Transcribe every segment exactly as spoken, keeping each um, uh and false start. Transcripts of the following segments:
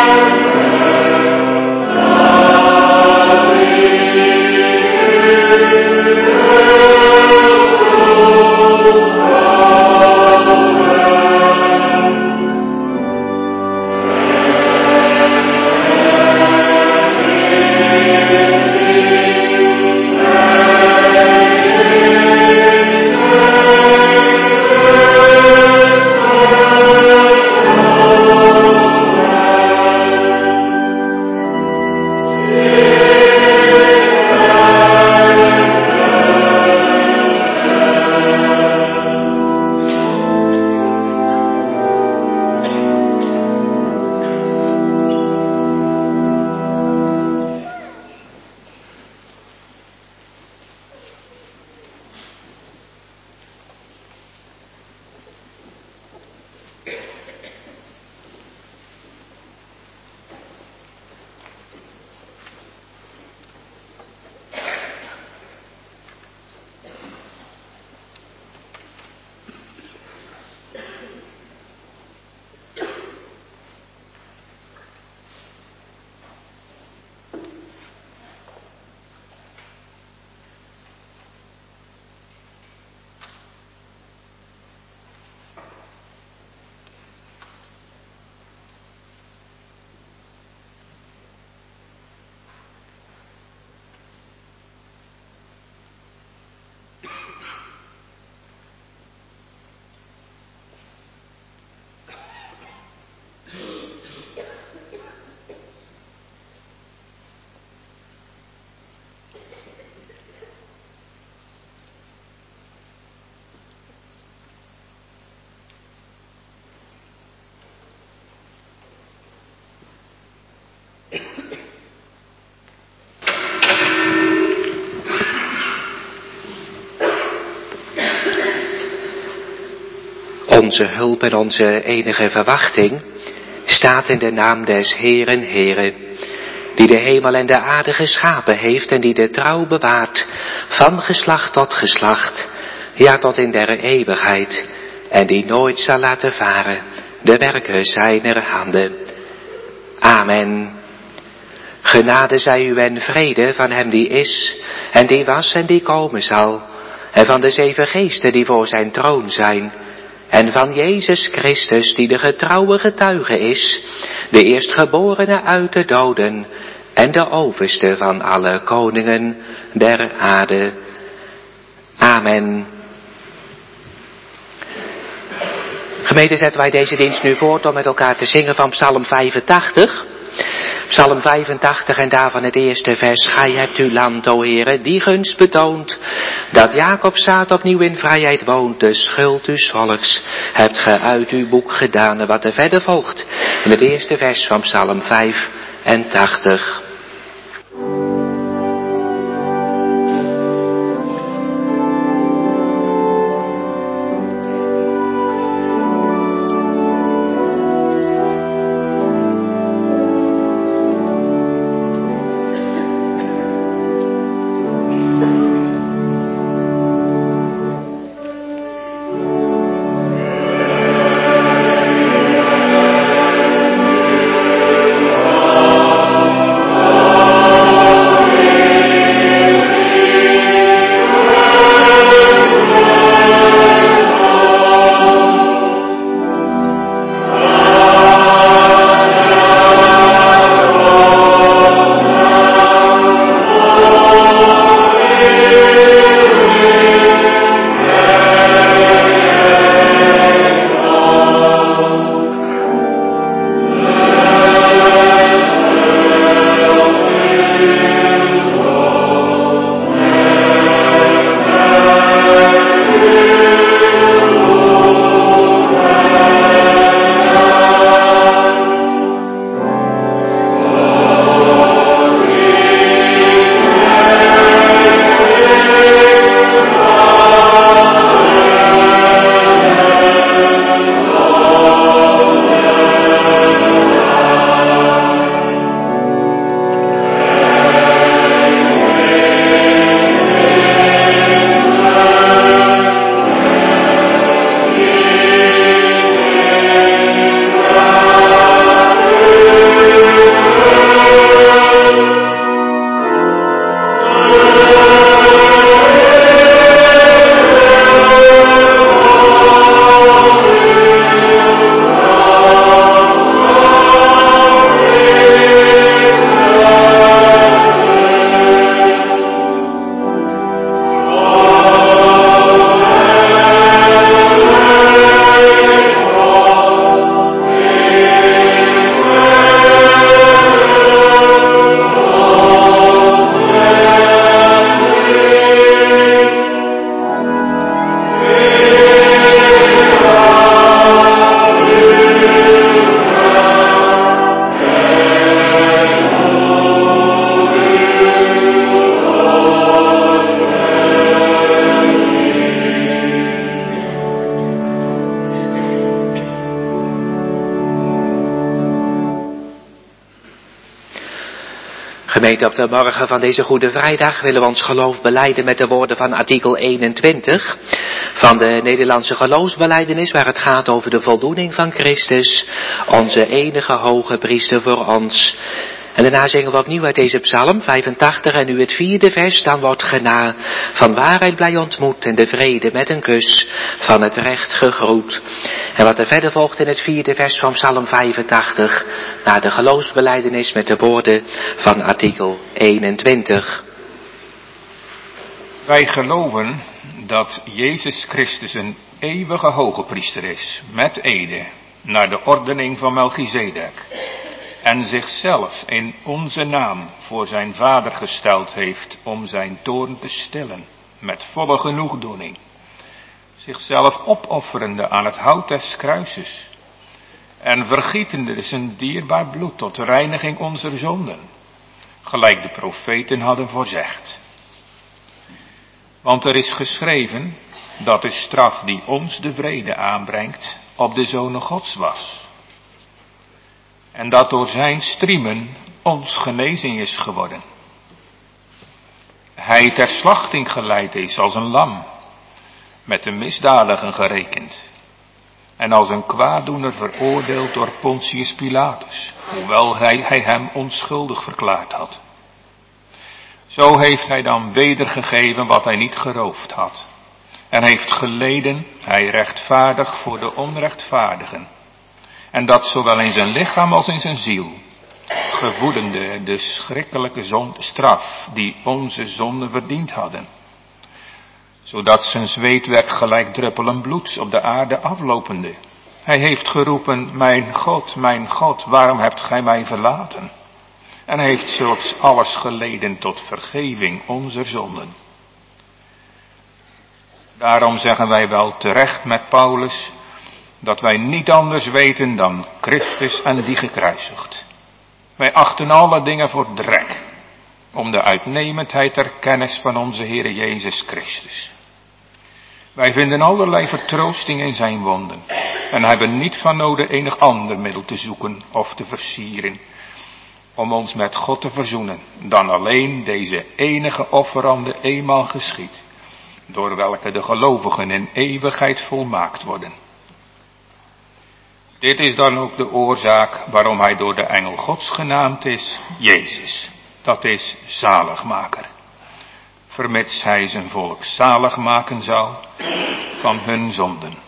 Onze hulp en onze enige verwachting staat in de naam des Heeren, Heere, die de hemel en de aarde geschapen heeft en die de trouw bewaart van geslacht tot geslacht, ja tot in der eeuwigheid, en die nooit zal laten varen de werken zijner handen. Amen. Genade zij u en vrede van hem die is en die was en die komen zal, en van de zeven geesten die voor zijn troon zijn, en van Jezus Christus die de getrouwe getuige is, de eerstgeborene uit de doden en de overste van alle koningen der aarde. Amen. Gemeente, zetten wij deze dienst nu voort om met elkaar te zingen van Psalm vijfentachtig. Psalm vijfentachtig en daarvan het eerste vers. Gij hebt uw land, o Heere, die gunst betoond, dat Jacob's zaad opnieuw in vrijheid woont. De schuld uws volks hebt ge uit uw boek gedaan. En wat er verder volgt in het eerste vers van Psalm vijfentachtig. Oh Gemeente, op de morgen van deze Goede Vrijdag willen we ons geloof belijden met de woorden van artikel eenentwintig van de Nederlandse geloofsbelijdenis, waar het gaat over de voldoening van Christus, onze enige hoge priester voor ons. En daarna zingen we opnieuw uit deze psalm vijfentachtig en nu het vierde vers, dan wordt gena van waarheid blij ontmoet en de vrede met een kus van het recht gegroet. En wat er verder volgt in het vierde vers van psalm vijfentachtig, naar de geloofsbelijdenis met de woorden van artikel eenentwintig. Wij geloven dat Jezus Christus een eeuwige hoge priester is, met ede, naar de ordening van Melchizedek. En zichzelf in onze naam voor zijn Vader gesteld heeft om zijn toorn te stillen, met volle genoegdoening. Zichzelf opofferende aan het hout des kruises en vergietende zijn dierbaar bloed tot de reiniging onze zonden, gelijk de profeten hadden voorzegd. Want er is geschreven dat de straf die ons de vrede aanbrengt op de Zonen Gods was. En dat door zijn striemen ons genezing is geworden. Hij ter slachting geleid is als een lam, met de misdadigen gerekend. En als een kwaaddoener veroordeeld door Pontius Pilatus, hoewel hij, hij hem onschuldig verklaard had. Zo heeft hij dan wedergegeven wat hij niet geroofd had. En heeft geleden, hij rechtvaardig voor de onrechtvaardigen. En dat zowel in zijn lichaam als in zijn ziel, gevoedende de schrikkelijke zon, straf die onze zonden verdiend hadden. Zodat zijn zweet werd gelijk druppelen bloeds op de aarde aflopende. Hij heeft geroepen, mijn God, mijn God, waarom hebt gij mij verlaten? En hij heeft zulks alles geleden tot vergeving onze zonden. Daarom zeggen wij wel terecht met Paulus, dat wij niet anders weten dan Christus en die gekruisigd. Wij achten alle dingen voor drek, om de uitnemendheid der kennis van onze Heere Jezus Christus. Wij vinden allerlei vertroosting in zijn wonden, en hebben niet van nodig enig ander middel te zoeken of te versieren, om ons met God te verzoenen, dan alleen deze enige offerande eenmaal geschied, door welke de gelovigen in eeuwigheid volmaakt worden. Dit is dan ook de oorzaak waarom hij door de engel Gods genaamd is, Jezus, dat is zaligmaker, vermits hij zijn volk zalig maken zal van hun zonden.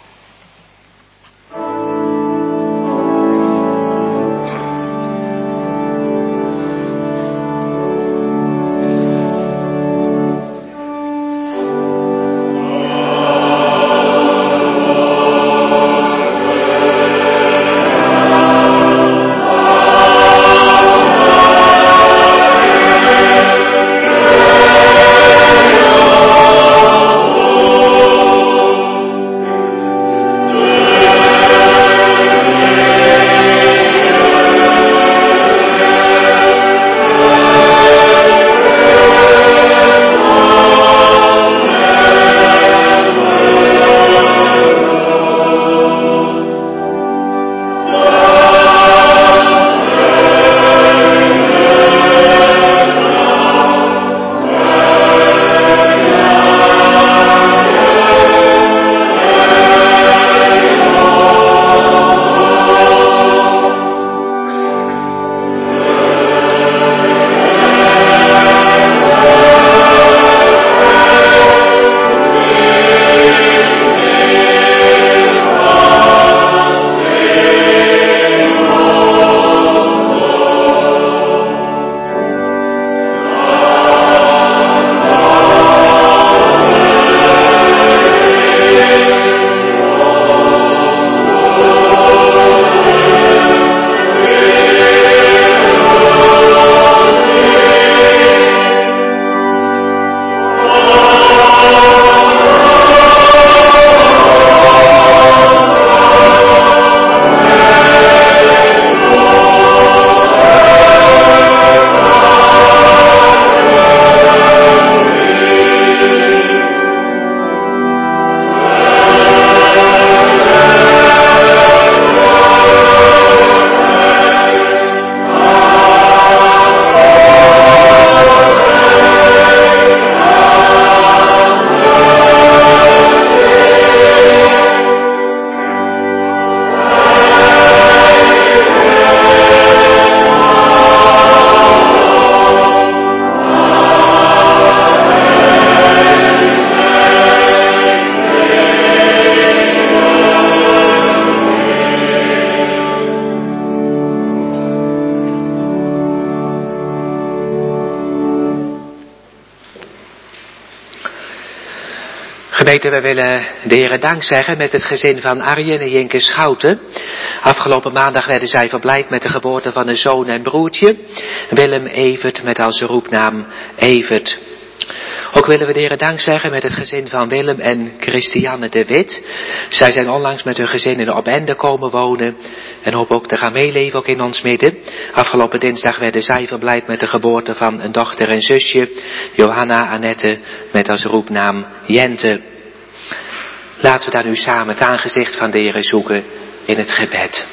Gemeente, we willen de Heere dank zeggen met het gezin van Arjen en Jinke Schouten. Afgelopen maandag werden zij verblijd met de geboorte van een zoon en broertje. Willem Evert met als roepnaam Evert. Ook willen we de Heere dank zeggen met het gezin van Willem en Christiane de Wit. Zij zijn onlangs met hun gezin in Opende komen wonen. En hopen ook te gaan meeleven ook in ons midden. Afgelopen dinsdag werden zij verblijd met de geboorte van een dochter en zusje. Johanna Annette met als roepnaam Jente. Laten we daar nu samen het aangezicht van de Heere zoeken in het gebed.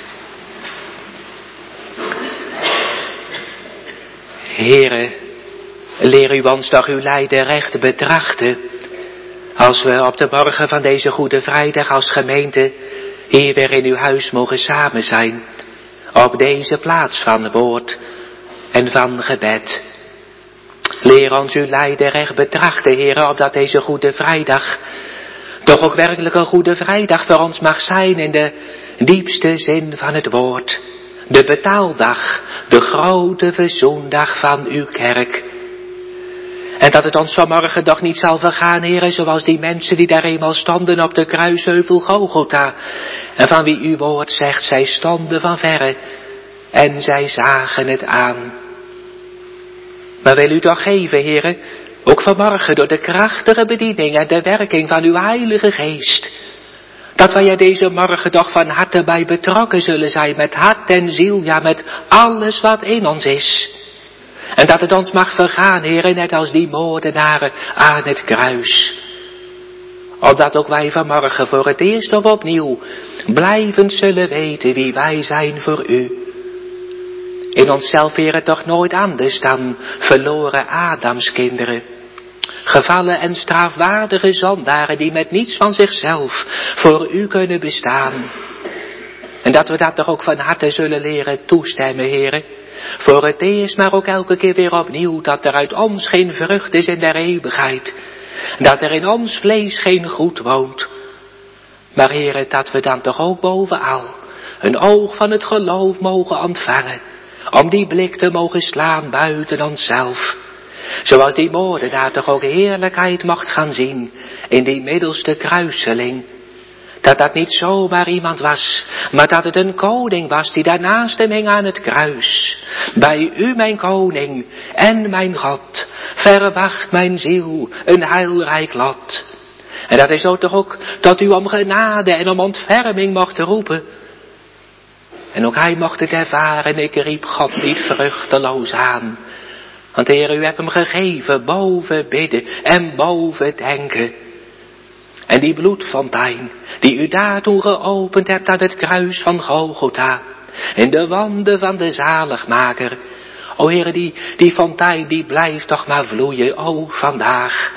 Heere, leer u ons toch uw lijden recht betrachten. Als we op de morgen van deze Goede Vrijdag als gemeente hier weer in uw huis mogen samen zijn. Op deze plaats van woord en van gebed. Leer ons uw lijden recht betrachten, Heere, opdat deze Goede Vrijdag toch ook werkelijk een Goede Vrijdag voor ons mag zijn in de diepste zin van het woord. De betaaldag, de grote verzoendag van uw kerk. En dat het ons vanmorgen toch niet zal vergaan, Heere, zoals die mensen die daar eenmaal stonden op de kruisheuvel Golgotha. En van wie uw woord zegt, zij stonden van verre en zij zagen het aan. Maar wil u toch geven, Heere, ook vanmorgen door de krachtige bediening en de werking van uw Heilige Geest, dat wij er deze morgen toch van harte bij betrokken zullen zijn, met hart en ziel, ja met alles wat in ons is. En dat het ons mag vergaan, Heere, net als die moordenaren aan het kruis. Opdat ook wij vanmorgen voor het eerst of opnieuw blijvend zullen weten wie wij zijn voor u. In onszelf, Heere, toch nooit anders dan verloren Adamskinderen. Gevallen en strafwaardige zondaren die met niets van zichzelf voor u kunnen bestaan. En dat we dat toch ook van harte zullen leren toestemmen, Heere. Voor het eerst, maar ook elke keer weer opnieuw, dat er uit ons geen vrucht is in der eeuwigheid. Dat er in ons vlees geen goed woont. Maar Heere, dat we dan toch ook bovenal een oog van het geloof mogen ontvangen. Om die blik te mogen slaan buiten onszelf. Zoals die moordenaar toch ook heerlijkheid mocht gaan zien in die middelste kruiseling. Dat dat niet zomaar iemand was, maar dat het een koning was die daarnaast hem hing aan het kruis. Bij u, mijn koning en mijn God, verwacht mijn ziel een heilrijk lot. En dat is zo toch ook dat u om genade en om ontferming mocht roepen. En ook hij mocht het ervaren, ik riep God niet vruchteloos aan. Want Heer, u hebt hem gegeven boven bidden en boven denken. En die bloedfontein, die u daar toen geopend hebt aan het kruis van Golgotha, in de wanden van de zaligmaker. O Heer, die, die fontein, die blijft toch maar vloeien, o vandaag.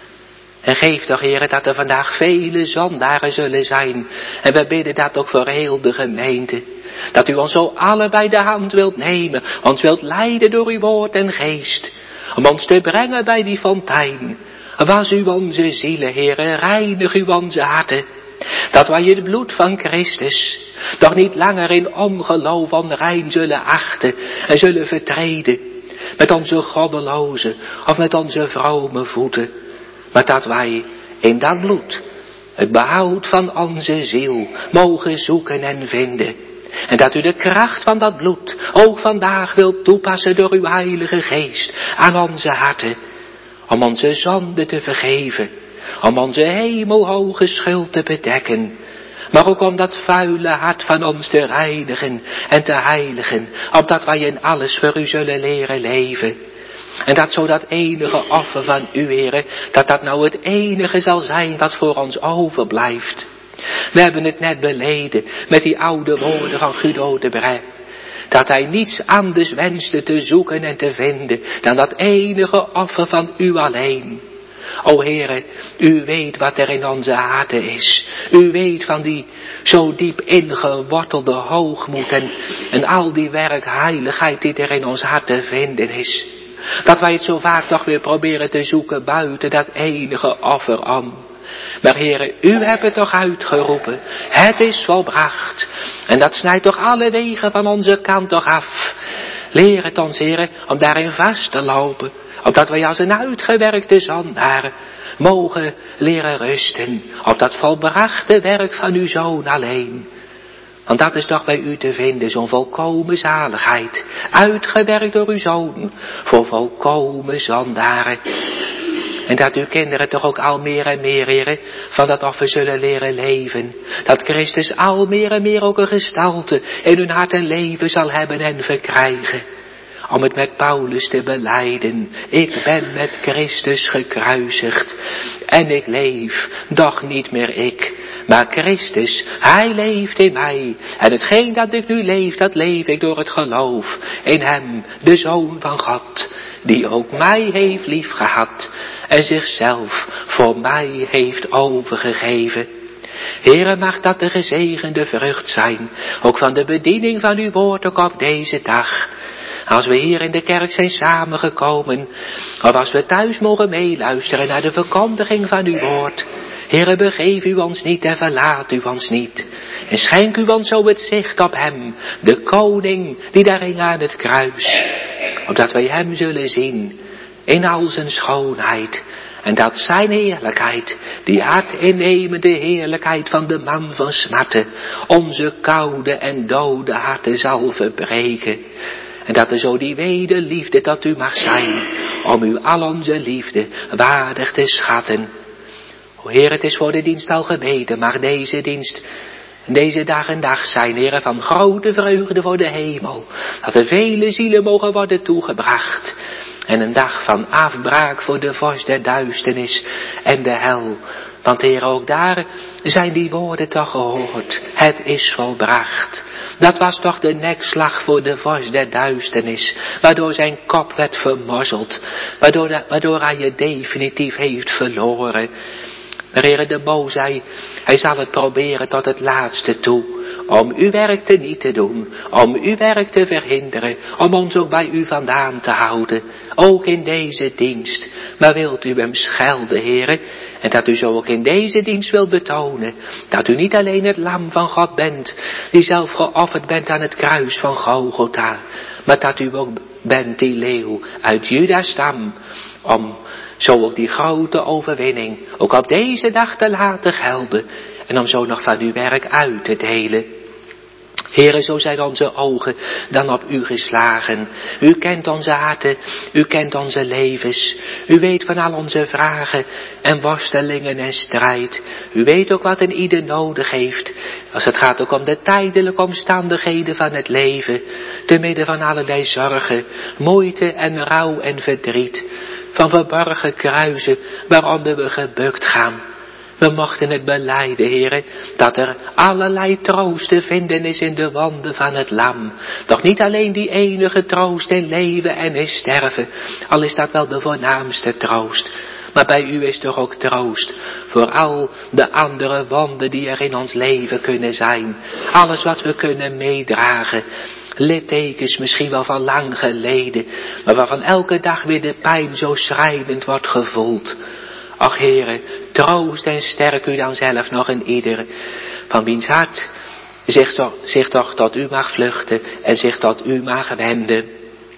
En geef toch, Heer, dat er vandaag vele zondaren zullen zijn. En we bidden dat ook voor heel de gemeente. Dat u ons zo alle bij de hand wilt nemen, ons wilt leiden door uw woord en geest. Om ons te brengen bij die fontein. Was u onze zielen, Heere, reinig u onze harten. Dat wij het bloed van Christus toch niet langer in ongeloof onrein zullen achten en zullen vertreden. Met onze goddeloze of met onze vrome voeten. Maar dat wij in dat bloed het behoud van onze ziel mogen zoeken en vinden. En dat u de kracht van dat bloed ook vandaag wilt toepassen door uw Heilige Geest aan onze harten. Om onze zonde te vergeven. Om onze hemelhoge schuld te bedekken. Maar ook om dat vuile hart van ons te reinigen en te heiligen. Opdat wij in alles voor u zullen leren leven. En dat zo dat enige offer van u, Heere, dat dat nou het enige zal zijn wat voor ons overblijft. We hebben het net beleden met die oude woorden van Guido de Brès. Dat hij niets anders wenste te zoeken en te vinden dan dat enige offer van u alleen. O Heere, u weet wat er in onze harten is. U weet van die zo diep ingewortelde hoogmoed en, en al die werkheiligheid die er in ons hart te vinden is. Dat wij het zo vaak toch weer proberen te zoeken buiten dat enige offer om. Maar Heere, u hebt het toch uitgeroepen. Het is volbracht. En dat snijdt toch alle wegen van onze kant toch af. Leer het ons, Heere, om daarin vast te lopen. Opdat wij als een uitgewerkte zondaar mogen leren rusten op dat volbrachte werk van uw Zoon alleen. Want dat is toch bij u te vinden, zo'n volkomen zaligheid, uitgewerkt door uw Zoon, voor volkomen zondaren. En dat uw kinderen toch ook al meer en meer, heren, van dat offer zullen leren leven. Dat Christus al meer en meer ook een gestalte in hun hart en leven zal hebben en verkrijgen. Om het met Paulus te belijden. Ik ben met Christus gekruisigd. En ik leef, doch niet meer ik. Maar Christus, hij leeft in mij. En hetgeen dat ik nu leef, dat leef ik door het geloof in hem, de Zoon van God. Die ook mij heeft liefgehad. En zichzelf voor mij heeft overgegeven. Heere, mag dat de gezegende vrucht zijn. Ook van de bediening van uw woord ook op deze dag. Als we hier in de kerk zijn samengekomen. Of als we thuis mogen meeluisteren naar de verkondiging van uw woord. Heere, begeef u ons niet en verlaat u ons niet. En schenk u ons zo het zicht op hem. De koning die daar hing aan het kruis. Opdat wij hem zullen zien. In al zijn schoonheid. En dat zijn heerlijkheid, die hartinnemende heerlijkheid van de man van smarten, onze koude en dode harten zal verbreken. En dat er zo die wederliefde dat u mag zijn, om u al onze liefde waardig te schatten. O Heer, het is voor de dienst al gebeden, mag deze dienst, deze dag en dag zijn, Heer, van grote vreugde voor de hemel, dat er vele zielen mogen worden toegebracht. En een dag van afbraak voor de vorst der duisternis en de hel. Want Heer, ook daar zijn die woorden toch gehoord. Het is volbracht. Dat was toch de nekslag voor de vorst der duisternis. Waardoor zijn kop werd vermorzeld. Waardoor, de, waardoor hij je definitief heeft verloren. Maar Heer, de boos, hij, hij zal het proberen tot het laatste toe. Om uw werk te niet te doen. Om uw werk te verhinderen. Om ons ook bij u vandaan te houden. Ook in deze dienst. Maar wilt u hem schelden, Heere. En dat u zo ook in deze dienst wilt betonen. Dat u niet alleen het lam van God bent. Die zelf geofferd bent aan het kruis van Golgotha. Maar dat u ook bent die leeuw uit Juda's stam. Om zo ook die grote overwinning ook op deze dag te laten gelden. En om zo nog van uw werk uit te delen. Heere, zo zijn onze ogen dan op u geslagen. U kent onze harten, u kent onze levens. U weet van al onze vragen en worstelingen en strijd. U weet ook wat een ieder nodig heeft. Als het gaat ook om de tijdelijke omstandigheden van het leven. Te midden van allerlei zorgen, moeite en rouw en verdriet. Van verborgen kruisen waaronder we gebukt gaan. We mochten het belijden, Heere, dat er allerlei troost te vinden is in de wanden van het lam. Doch niet alleen die enige troost in leven en in sterven, al is dat wel de voornaamste troost. Maar bij u is toch ook troost voor al de andere wonden die er in ons leven kunnen zijn. Alles wat we kunnen meedragen. Littekens misschien wel van lang geleden, maar waarvan elke dag weer de pijn zo schrijnend wordt gevoeld. Ach Heere, troost en sterk u dan zelf nog in ieder, van wiens hart zich toch, zich toch tot u mag vluchten en zich tot u mag wenden.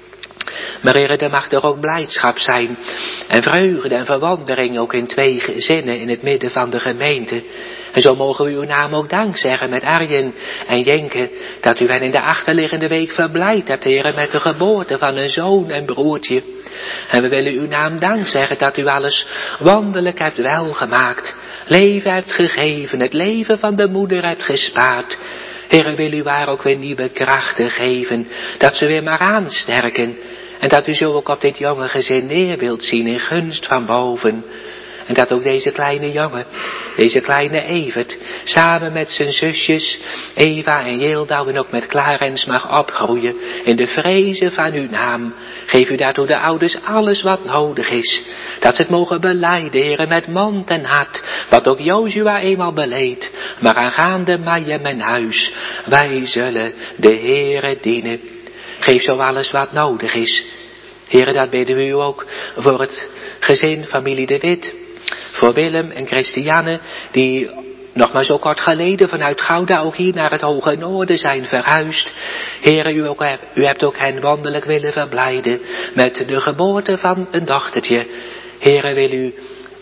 Maar Heere, er mag er ook blijdschap zijn en vreugde en verwondering ook in twee gezinnen in het midden van de gemeente. En zo mogen we uw naam ook dank zeggen met Arjen en Jenke, dat u hen in de achterliggende week verblijd hebt, Heere, met de geboorte van een zoon en broertje. En we willen uw naam dank zeggen dat u alles wonderlijk hebt welgemaakt, leven hebt gegeven, het leven van de moeder hebt gespaard. Heere, wil u haar ook weer nieuwe krachten geven, dat ze weer maar aansterken. En dat u zo ook op dit jonge gezin neer wilt zien in gunst van boven. En dat ook deze kleine jongen, deze kleine Evert, samen met zijn zusjes Eva en Yildau en ook met Clarens mag opgroeien in de vrezen van uw naam. Geef u daartoe de ouders alles wat nodig is. Dat ze het mogen belijden, Heere, met mond en hart, wat ook Jozua eenmaal beleed. Maar aangaande mij en mijn huis, wij zullen de Heere dienen. Geef zo alles wat nodig is. Heere, dat bidden we u ook voor het gezin, familie De Wit. Voor Willem en Christiane, die nog maar zo kort geleden vanuit Gouda ook hier naar het Hoge Noorden zijn verhuisd. Heere, u, ook, u hebt ook hen wonderlijk willen verblijden met de geboorte van een dochtertje. Heere, wil u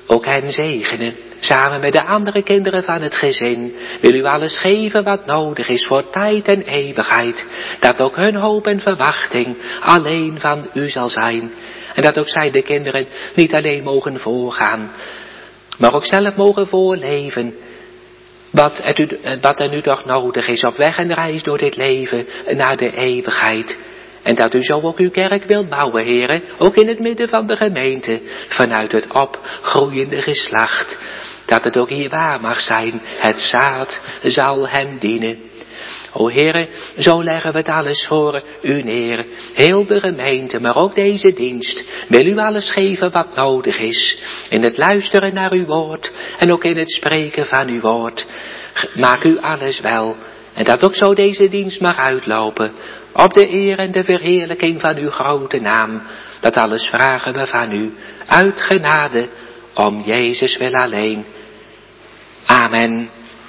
ook hen zegenen, samen met de andere kinderen van het gezin. Wil u alles geven wat nodig is voor tijd en eeuwigheid, dat ook hun hoop en verwachting alleen van u zal zijn. En dat ook zij, de kinderen, niet alleen mogen voorgaan, maar ook zelf mogen voorleven wat, het u, wat er nu toch nodig is op weg en reis door dit leven naar de eeuwigheid. En dat u zo ook uw kerk wilt bouwen, heren, ook in het midden van de gemeente, vanuit het opgroeiende geslacht. Dat het ook hier waar mag zijn, het zaad zal hem dienen. O heren, zo leggen we het alles voor u neer, heel de gemeente, maar ook deze dienst. Wil u alles geven wat nodig is, in het luisteren naar uw woord en ook in het spreken van uw woord. Maak u alles wel, en dat ook zo deze dienst mag uitlopen, op de eer en de verheerlijking van uw grote naam. Dat alles vragen we van u, uit genade, om Jezus wil alleen. Amen.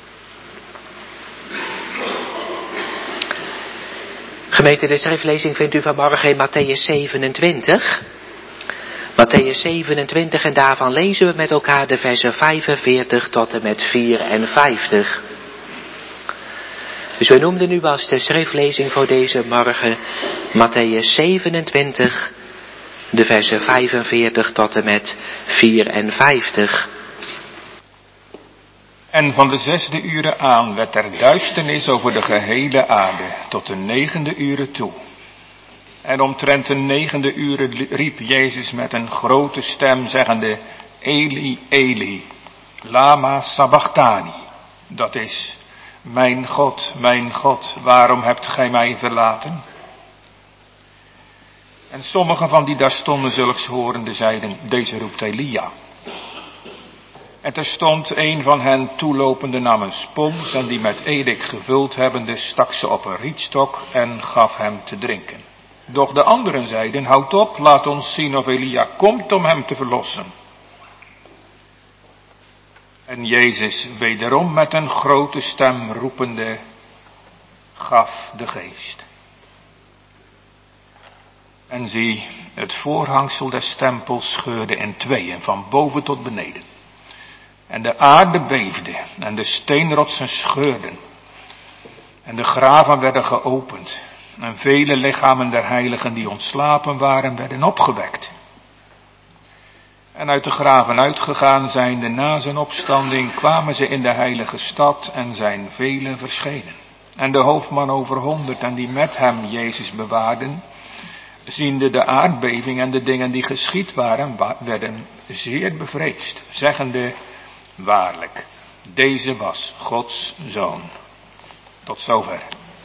Gemeente, de schriftlezing vindt u vanmorgen in Mattheüs zevenentwintig. Mattheüs zevenentwintig, en daarvan lezen we met elkaar de versen vijfenveertig tot en met vierenvijftig. Dus we noemden nu als de schriftlezing voor deze morgen Mattheüs zevenentwintig, de versen vijfenveertig tot en met vierenvijftig. En van de zesde uren aan werd er duisternis over de gehele aarde, tot de negende uren toe. En omtrent de negende uren riep Jezus met een grote stem, zeggende, Eli, Eli, lama sabachthani. Dat is, mijn God, mijn God, waarom hebt gij mij verlaten? En sommigen van die daar stonden zulks horende zeiden, deze roept Elia. En terstond een van hen toelopende nam een spons en die met edik gevuld hebbende stak ze op een rietstok en gaf hem te drinken. Doch de anderen zeiden, houd op, laat ons zien of Elia komt om hem te verlossen. En Jezus wederom met een grote stem roepende, gaf de geest. En zie, het voorhangsel des tempels scheurde in tweeën, van boven tot beneden. En de aarde beefde, en de steenrotsen scheurden. En de graven werden geopend, en vele lichamen der heiligen die ontslapen waren, werden opgewekt. En uit de graven uitgegaan zijnde na zijn opstanding, kwamen ze in de heilige stad en zijn velen verschenen. En de hoofdman over honderd en die met hem Jezus bewaarden, ziende de aardbeving en de dingen die geschied waren, werden zeer bevreesd, zeggende, waarlijk, deze was Gods Zoon. Tot zover.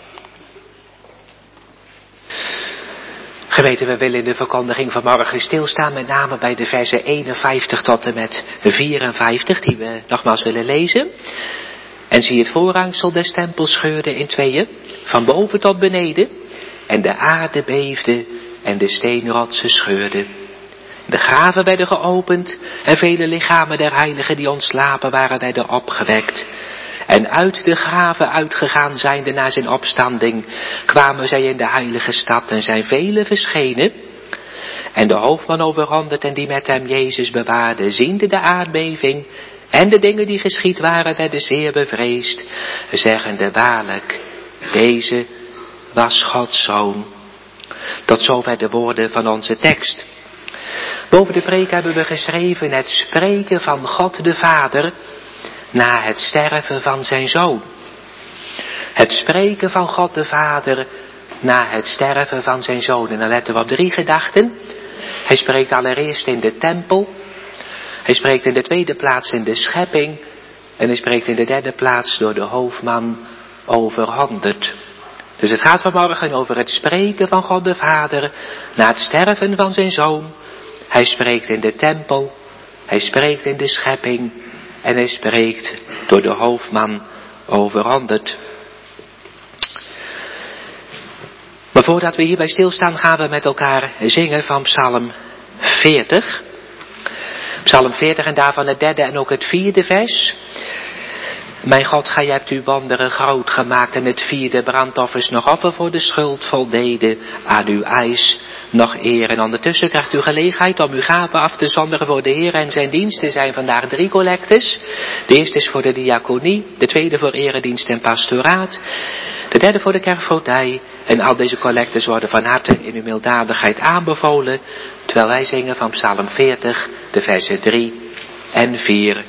Gemeente, we willen in de verkondiging vanmorgen stilstaan, met name bij de versen eenenvijftig tot en met vierenvijftig, die we nogmaals willen lezen. En zie, het voorhangsel des tempels scheurde in tweeën, van boven tot beneden, en de aarde beefde en de steenrotsen scheurden. De graven werden geopend en vele lichamen der heiligen die ontslapen waren werden opgewekt. En uit de graven uitgegaan zijnde na zijn opstanding, kwamen zij in de heilige stad en zijn velen verschenen. En de hoofdman over honderd en die met hem Jezus bewaarden, ziende de aardbeving en de dingen die geschied waren, werden zeer bevreesd, zeggende, waarlijk, deze was Gods Zoon. Tot zover de woorden van onze tekst. Boven de preek hebben we geschreven het spreken van God de Vader na het sterven van zijn Zoon. Het spreken van God de Vader na het sterven van zijn Zoon. En dan letten we op drie gedachten. Hij spreekt allereerst in de tempel. Hij spreekt in de tweede plaats in de schepping. En hij spreekt in de derde plaats door de hoofdman over honderd. Dus het gaat vanmorgen over het spreken van God de Vader na het sterven van zijn Zoon. Hij spreekt in de tempel, hij spreekt in de schepping en hij spreekt door de hoofdman over honderd. Maar voordat we hierbij stilstaan gaan we met elkaar zingen van Psalm veertig. Psalm veertig en daarvan het derde en ook het vierde vers. Mijn God, gij hebt uw wonderen groot gemaakt en het vierde brandoffers nog offer voor de schuld voldeden aan uw eis. Nog eer en ondertussen krijgt u gelegenheid om uw gaven af te zonderen voor de Heer en zijn diensten. Zijn vandaag drie collectes. De eerste is voor de diaconie, de tweede voor eredienst en pastoraat, de derde voor de kerkvoogdij. En al deze collectes worden van harte in uw milddadigheid aanbevolen, terwijl wij zingen van Psalm veertig, de versen drie en vier.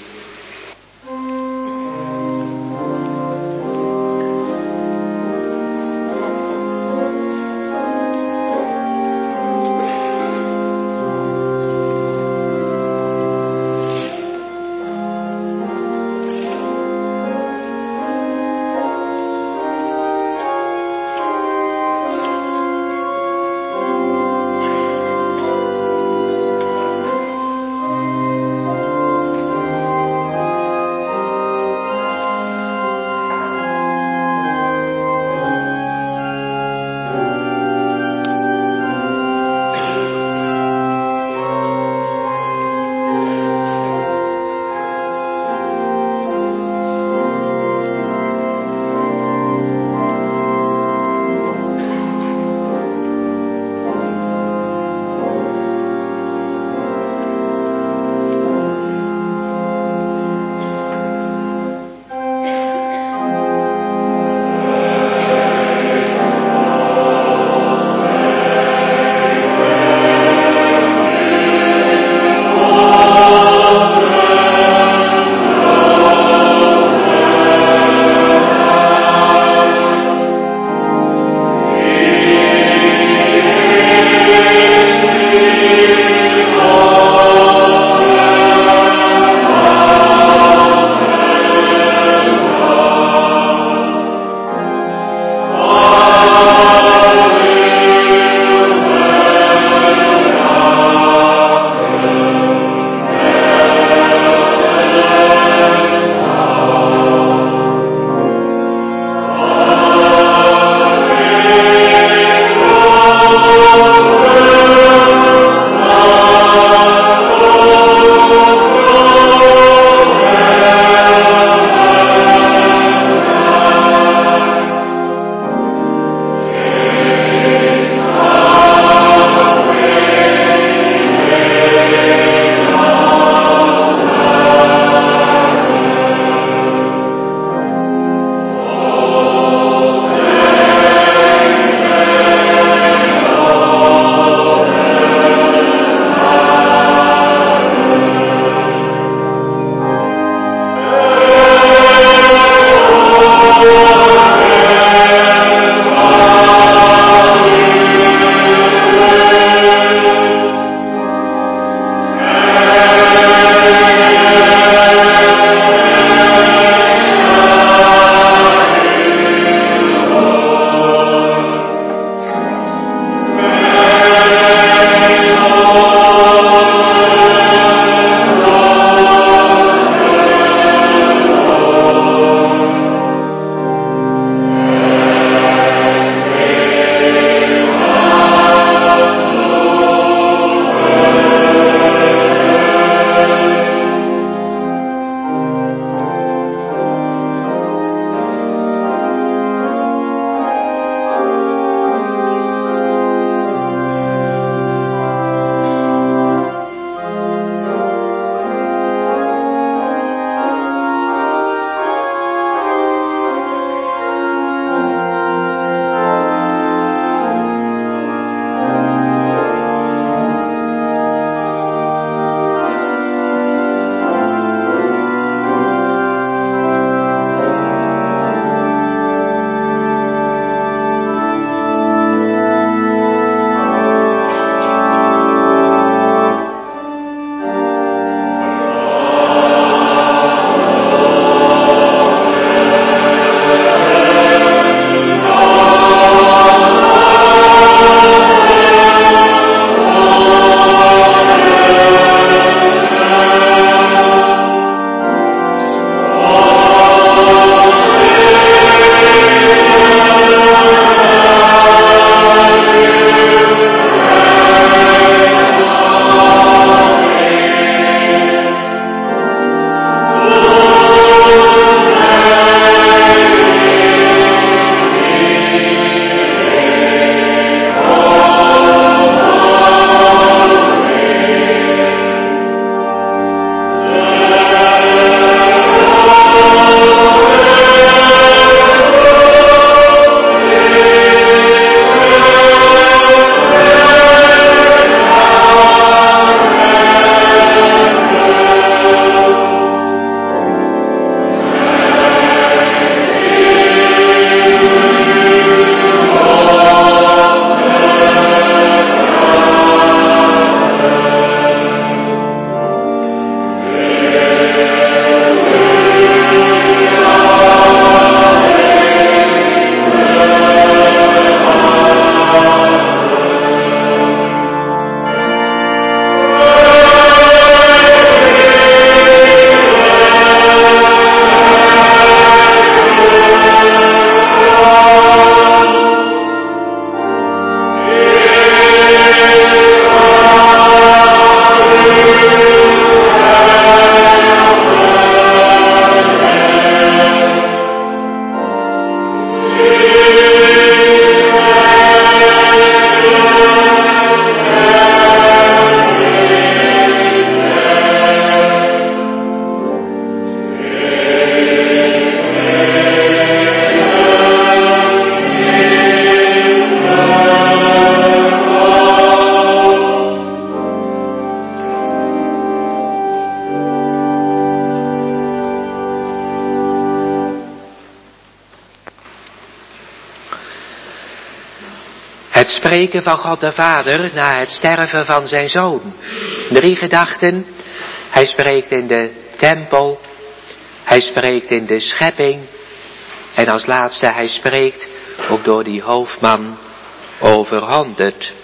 Het spreken van God de Vader na het sterven van zijn Zoon. Drie gedachten. Hij spreekt in de tempel. Hij spreekt in de schepping. En als laatste, hij spreekt ook door die hoofdman over honderd.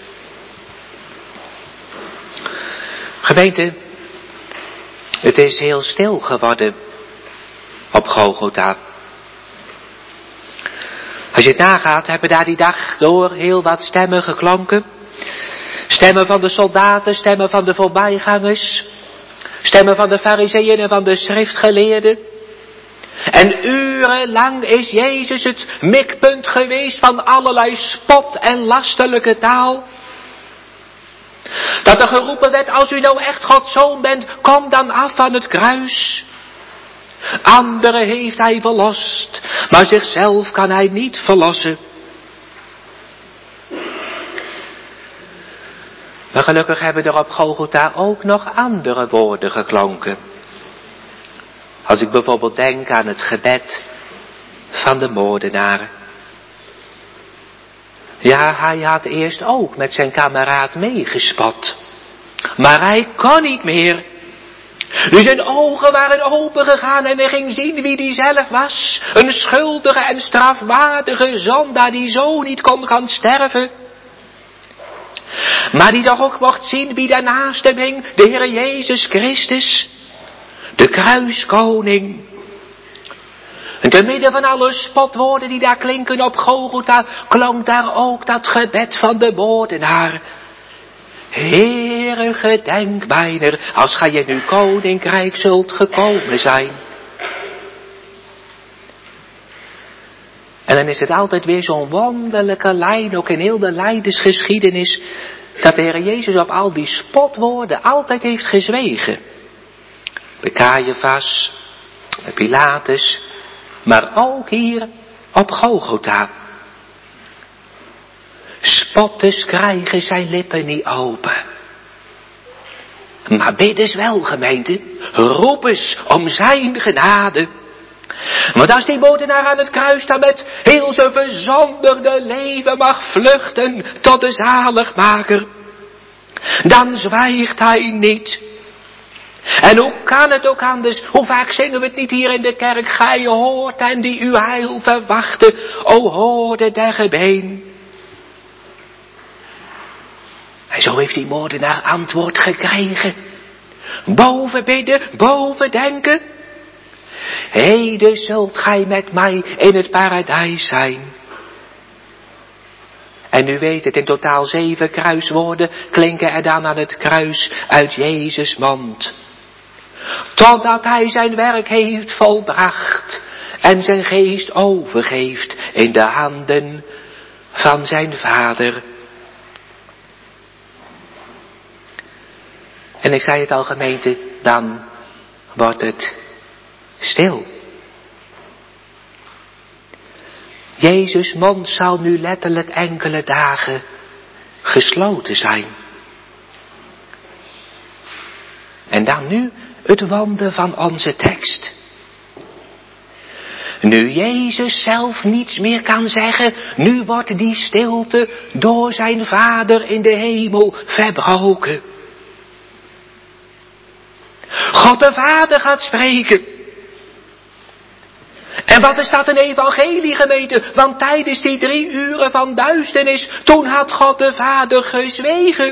Gemeente, het is heel stil geworden op Golgotha. Als je het nagaat, hebben daar die dag door heel wat stemmen geklonken. Stemmen van de soldaten, stemmen van de voorbijgangers. Stemmen van de farizeeën en van de schriftgeleerden. En urenlang is Jezus het mikpunt geweest van allerlei spot en lastelijke taal. Dat er geroepen werd, als u nou echt Gods zoon bent, kom dan af van het kruis. Anderen heeft hij verlost, maar zichzelf kan hij niet verlossen. Maar gelukkig hebben er op Golgotha ook nog andere woorden geklonken. Als ik bijvoorbeeld denk aan het gebed van de moordenaar. Ja, hij had eerst ook met zijn kameraad meegespot. Maar hij kon niet meer. Dus zijn ogen waren opengegaan en hij ging zien wie die zelf was. Een schuldige en strafwaardige zondaar die zo niet kon gaan sterven. Maar die toch ook mocht zien wie daarnaast hem hing, de Heer Jezus Christus. De kruiskoning. En te midden van alle spotwoorden die daar klinken op Golgotha, klonk daar ook dat gebed van de moordenaar. Heere, gedenk mijner, als gij in uw koninkrijk zult gekomen zijn. En dan is het altijd weer zo'n wonderlijke lijn, ook in heel de lijdensgeschiedenis, dat de Heer Jezus op al die spotwoorden altijd heeft gezwegen. Bij Caiaphas, bij Pilatus, maar ook hier op Golgotha. Spotters krijgen zijn lippen niet open. Maar bid eens wel, gemeente, roep eens om zijn genade. Want als die moordenaar aan het kruis dan met heel zijn verzonderde leven mag vluchten tot de zaligmaker, dan zwijgt hij niet. En hoe kan het ook anders? Hoe vaak zingen we het niet hier in de kerk? Gij hoort en die uw heil verwachten, o hoorde der gebeen. En zo heeft die moordenaar antwoord gekregen. Boven bidden, boven denken. Heden zult gij met mij in het paradijs zijn. En u weet het, in totaal zeven kruiswoorden klinken er dan aan het kruis uit Jezus' mond. Totdat hij zijn werk heeft volbracht en zijn geest overgeeft in de handen van zijn Vader. En ik zei het al, gemeente, dan wordt het stil. Jezus' mond zal nu letterlijk enkele dagen gesloten zijn. En dan nu het wonder van onze tekst. Nu Jezus zelf niets meer kan zeggen, nu wordt die stilte door zijn Vader in de hemel verbroken. God de Vader gaat spreken. En wat is dat een evangelie, gemeente? Want tijdens die drie uren van duisternis, toen had God de Vader gezwegen.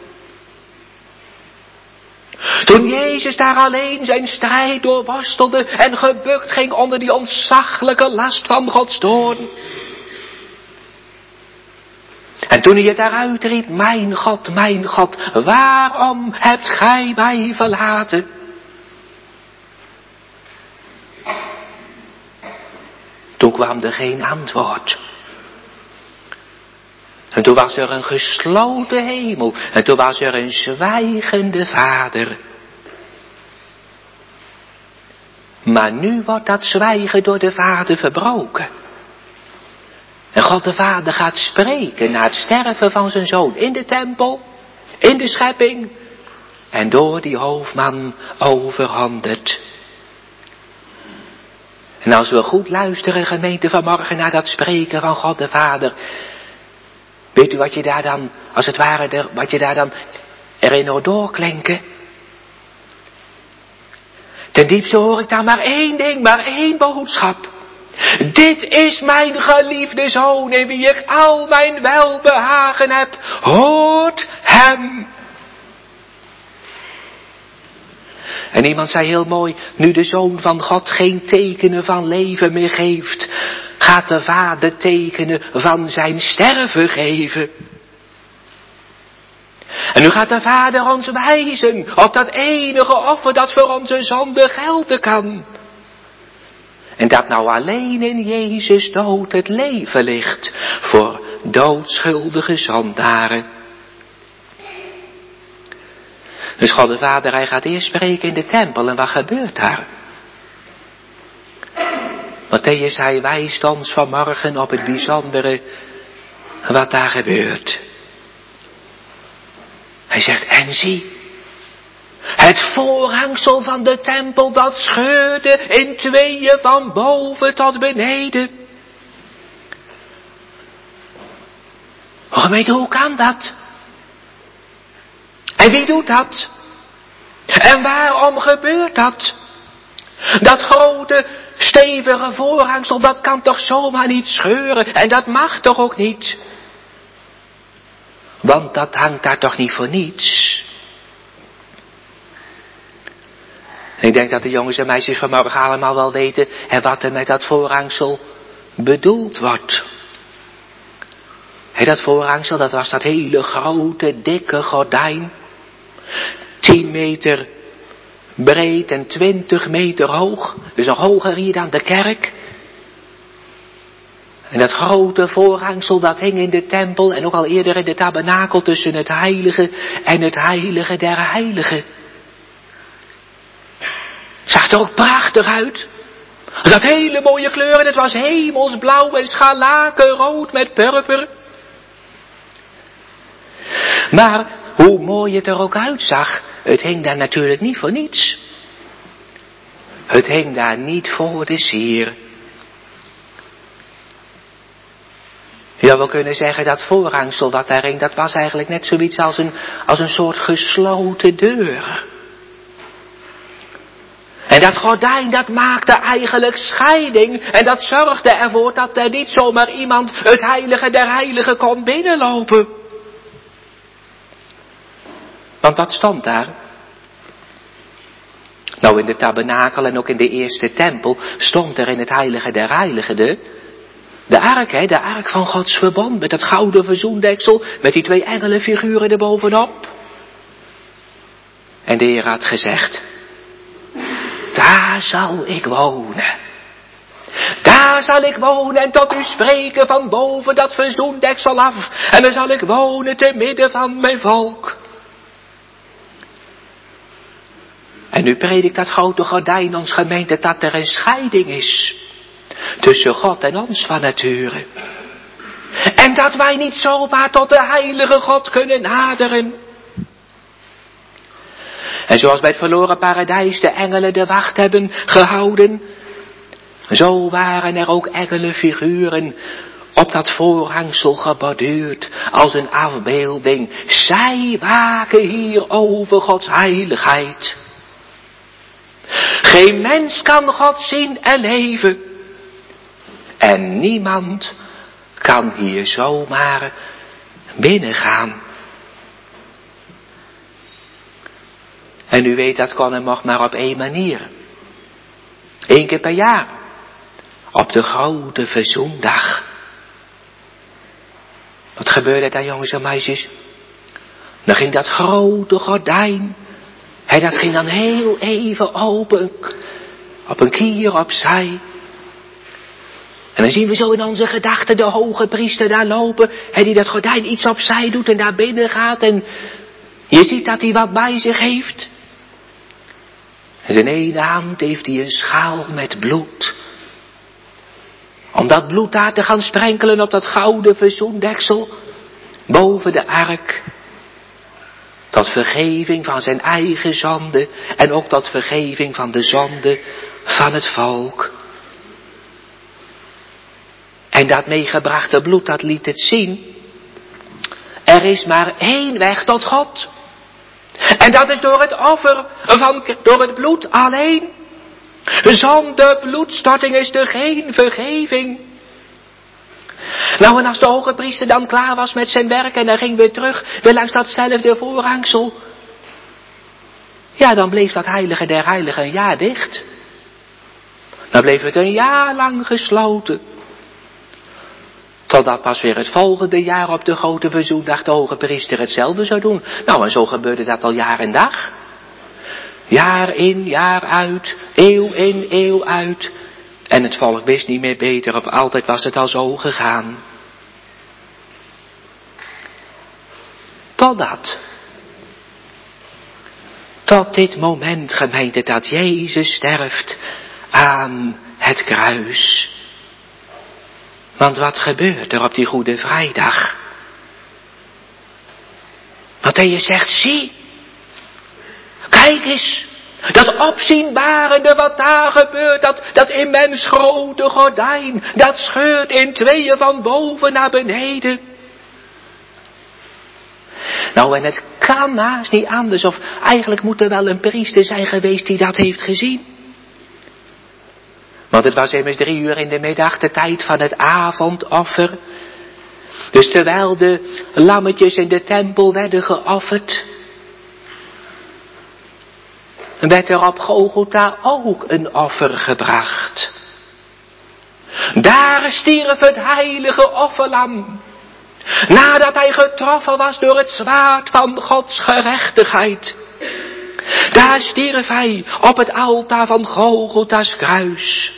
Toen Jezus daar alleen zijn strijd doorworstelde en gebukt ging onder die ontzaglijke last van Gods toorn. En toen hij het daaruit riep, mijn God, mijn God, waarom hebt gij mij verlaten? Toen kwam er geen antwoord. En toen was er een gesloten hemel. En toen was er een zwijgende Vader. Maar nu wordt dat zwijgen door de Vader verbroken. En God de Vader gaat spreken na het sterven van zijn zoon in de tempel, in de schepping en door die hoofdman overhandigd. En als we goed luisteren, gemeente, vanmorgen naar dat spreken van God de Vader, weet u wat je daar dan, als het ware, wat je daar dan erin hoort doorklinken? Ten diepste hoor ik daar maar één ding, maar één boodschap. Dit is mijn geliefde zoon in wie ik al mijn welbehagen heb. Hoort hem. En iemand zei heel mooi, nu de Zoon van God geen tekenen van leven meer geeft, gaat de Vader tekenen van zijn sterven geven. En nu gaat de Vader ons wijzen op dat enige offer dat voor onze zonde gelden kan. En dat nou alleen in Jezus dood het leven ligt voor doodschuldige zondaren. Dus God de Vader, hij gaat eerst spreken in de tempel. En wat gebeurt daar? Matthäus, hij wijst ons vanmorgen op het bijzondere wat daar gebeurt. Hij zegt, en zie, het voorhangsel van de tempel dat scheurde in tweeën van boven tot beneden. Gemeente, hoe kan dat? En wie doet dat? En waarom gebeurt dat? Dat grote, stevige voorhangsel, dat kan toch zomaar niet scheuren. En dat mag toch ook niet? Want dat hangt daar toch niet voor niets? En ik denk dat de jongens en meisjes vanmorgen allemaal wel weten en wat er met dat voorhangsel bedoeld wordt. He, dat voorhangsel, dat was dat hele grote, dikke gordijn. Tien meter breed en twintig meter hoog. Dus nog hoger hier dan de kerk. En dat grote voorhangsel, dat hing in de tempel en ook al eerder in de tabernakel tussen het heilige en het heilige der heiligen. Zag er ook prachtig uit. Het had hele mooie kleuren. Het was hemelsblauw en scharlakenrood met purper. Maar hoe mooi het er ook uitzag, het hing daar natuurlijk niet voor niets. Het hing daar niet voor de sier. Ja, we kunnen zeggen dat voorhangsel wat daar hing, dat was eigenlijk net zoiets als een, als een soort gesloten deur. En dat gordijn, dat maakte eigenlijk scheiding. En dat zorgde ervoor dat er niet zomaar iemand het heilige der heiligen kon binnenlopen. Want wat stond daar? Nou, in de tabernakel en ook in de eerste tempel stond er in het heilige der heiligen de, de ark, hè, de ark van Gods verbond. Met dat gouden verzoendeksel, met die twee engelenfiguren erbovenop. En de Heer had gezegd, daar zal ik wonen. Daar zal ik wonen en tot u spreken van boven dat verzoendeksel af. En dan zal ik wonen te midden van mijn volk. En nu predikt dat grote gordijn ons gemeente dat er een scheiding is. Tussen God en ons van nature. En dat wij niet zomaar tot de heilige God kunnen naderen. En zoals bij het verloren paradijs de engelen de wacht hebben gehouden, zo waren er ook engelenfiguren op dat voorhangsel geborduurd als een afbeelding. Zij waken hier over Gods heiligheid. Geen mens kan God zien en leven. En niemand kan hier zomaar binnengaan. En u weet, dat kon en mocht maar op één manier. Eén keer per jaar. Op de grote verzoendag. Wat gebeurde daar, jongens en meisjes? Dan ging dat grote gordijn. En dat ging dan heel even open. Op een kier opzij. En dan zien we zo in onze gedachten de hoge priester daar lopen. En die dat gordijn iets opzij doet en naar binnen gaat. En je ziet dat hij wat bij zich heeft. In zijn ene hand heeft hij een schaal met bloed. Om dat bloed daar te gaan sprenkelen op dat gouden verzoendeksel. Boven de ark. Tot vergeving van zijn eigen zonde. En ook tot vergeving van de zonde van het volk. En dat meegebrachte bloed, dat liet het zien. Er is maar één weg tot God. En dat is door het offer van, door het bloed alleen. Zonder bloedstorting is er geen vergeving. Nou, en als de hoge priester dan klaar was met zijn werk en hij ging weer terug, weer langs datzelfde voorhangsel. Ja, dan bleef dat heilige der heiligen een jaar dicht. Dan bleef het een jaar lang gesloten. Totdat pas weer het volgende jaar op de grote verzoendag de hoge priester hetzelfde zou doen. Nou, en zo gebeurde dat al jaar en dag. Jaar in, jaar uit, eeuw in, eeuw uit. En het volk wist niet meer beter, of altijd was het al zo gegaan. Totdat. Tot dit moment, gemeente, dat Jezus sterft aan het kruis. Want wat gebeurt er op die Goede Vrijdag? Mattheüs zegt, zie, kijk eens, dat opzienbarende wat daar gebeurt, dat, dat immens grote gordijn, dat scheurt in tweeën van boven naar beneden. Nou, en het kan haast niet anders, of eigenlijk moet er wel een priester zijn geweest die dat heeft gezien. Want het was immers drie uur in de middag, de tijd van het avondoffer. Dus terwijl de lammetjes in de tempel werden geofferd, werd er op Golgotha ook een offer gebracht. Daar stierf het heilige offerlam, nadat hij getroffen was door het zwaard van Gods gerechtigheid. Daar stierf hij op het altaar van Golgotha's kruis.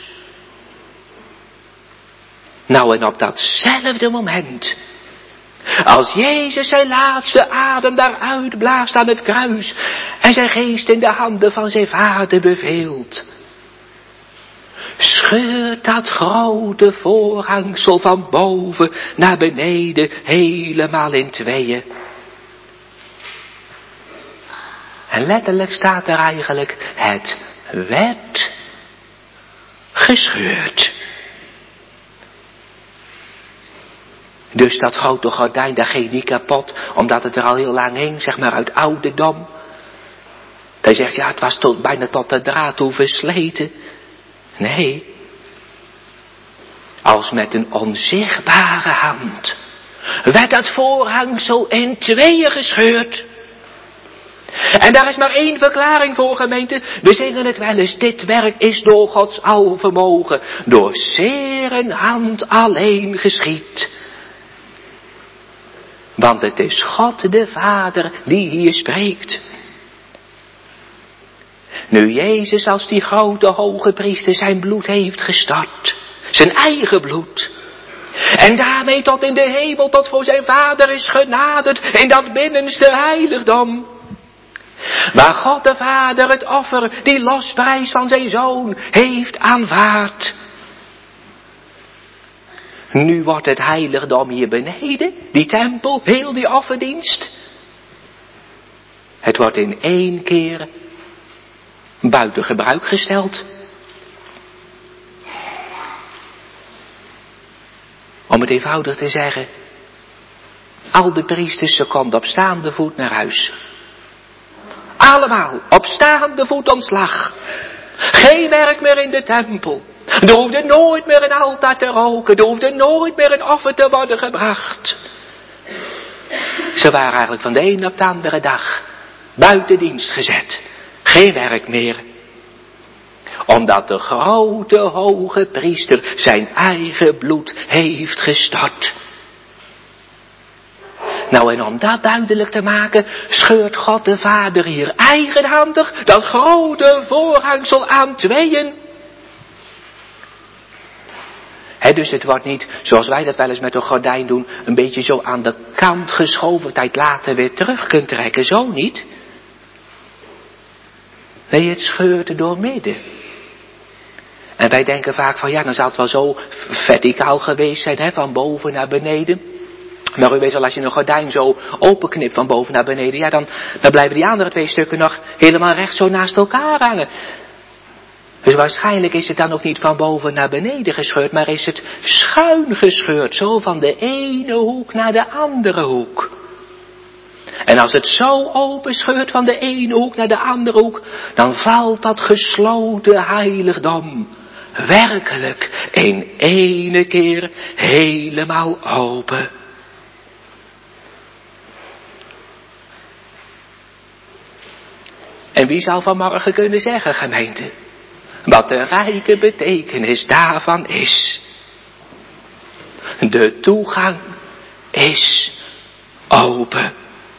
Nou, en op datzelfde moment, als Jezus zijn laatste adem daaruit blaast aan het kruis en zijn geest in de handen van zijn Vader beveelt, scheurt dat grote voorhangsel van boven naar beneden helemaal in tweeën. En letterlijk staat er eigenlijk, het werd gescheurd. Dus dat grote gordijn, dat ging niet kapot, omdat het er al heel lang hing, zeg maar uit ouderdom. Hij zegt, ja, het was tot, bijna tot de draad toe versleten. Nee. Als met een onzichtbare hand werd dat voorhangsel in tweeën gescheurd. En daar is maar één verklaring voor, gemeente. We zingen het wel eens, dit werk is door Gods alvermogen, door zeer een hand alleen geschied. Want het is God de Vader die hier spreekt. Nu Jezus als die grote hoge priester zijn bloed heeft gestort. Zijn eigen bloed. En daarmee tot in de hemel, tot voor zijn Vader is genaderd in dat binnenste heiligdom. Waar God de Vader het offer, die losprijs van zijn Zoon, heeft aanvaard. Nu wordt het heiligdom hier beneden, die tempel, heel die offerdienst. Het wordt in één keer buiten gebruik gesteld. Om het eenvoudig te zeggen, al de priesters, ze konden op staande voet naar huis. Allemaal op staande voet ontslag. Geen werk meer in de tempel. Er hoefde nooit meer een altaar te roken. Er hoefde nooit meer een offer te worden gebracht. Ze waren eigenlijk van de een op de andere dag buiten dienst gezet. Geen werk meer. Omdat de grote hoge priester zijn eigen bloed heeft gestort. Nou, en om dat duidelijk te maken, scheurt God de Vader hier eigenhandig dat grote voorhangsel aan tweeën. He, dus het wordt niet, zoals wij dat wel eens met een gordijn doen, een beetje zo aan de kant geschoven, tijd later weer terug kunt trekken. Zo niet. Nee, het scheurt door midden. En wij denken vaak van, ja, dan zal het wel zo verticaal geweest zijn, hè, van boven naar beneden. Maar u weet wel, als je een gordijn zo openknipt van boven naar beneden, ja, dan, dan blijven die andere twee stukken nog helemaal recht zo naast elkaar hangen. Dus waarschijnlijk is het dan ook niet van boven naar beneden gescheurd, maar is het schuin gescheurd, zo van de ene hoek naar de andere hoek. En als het zo open scheurt van de ene hoek naar de andere hoek, dan valt dat gesloten heiligdom werkelijk in ene keer helemaal open. En wie zou vanmorgen kunnen zeggen, gemeente, wat de rijke betekenis daarvan is? De toegang is open.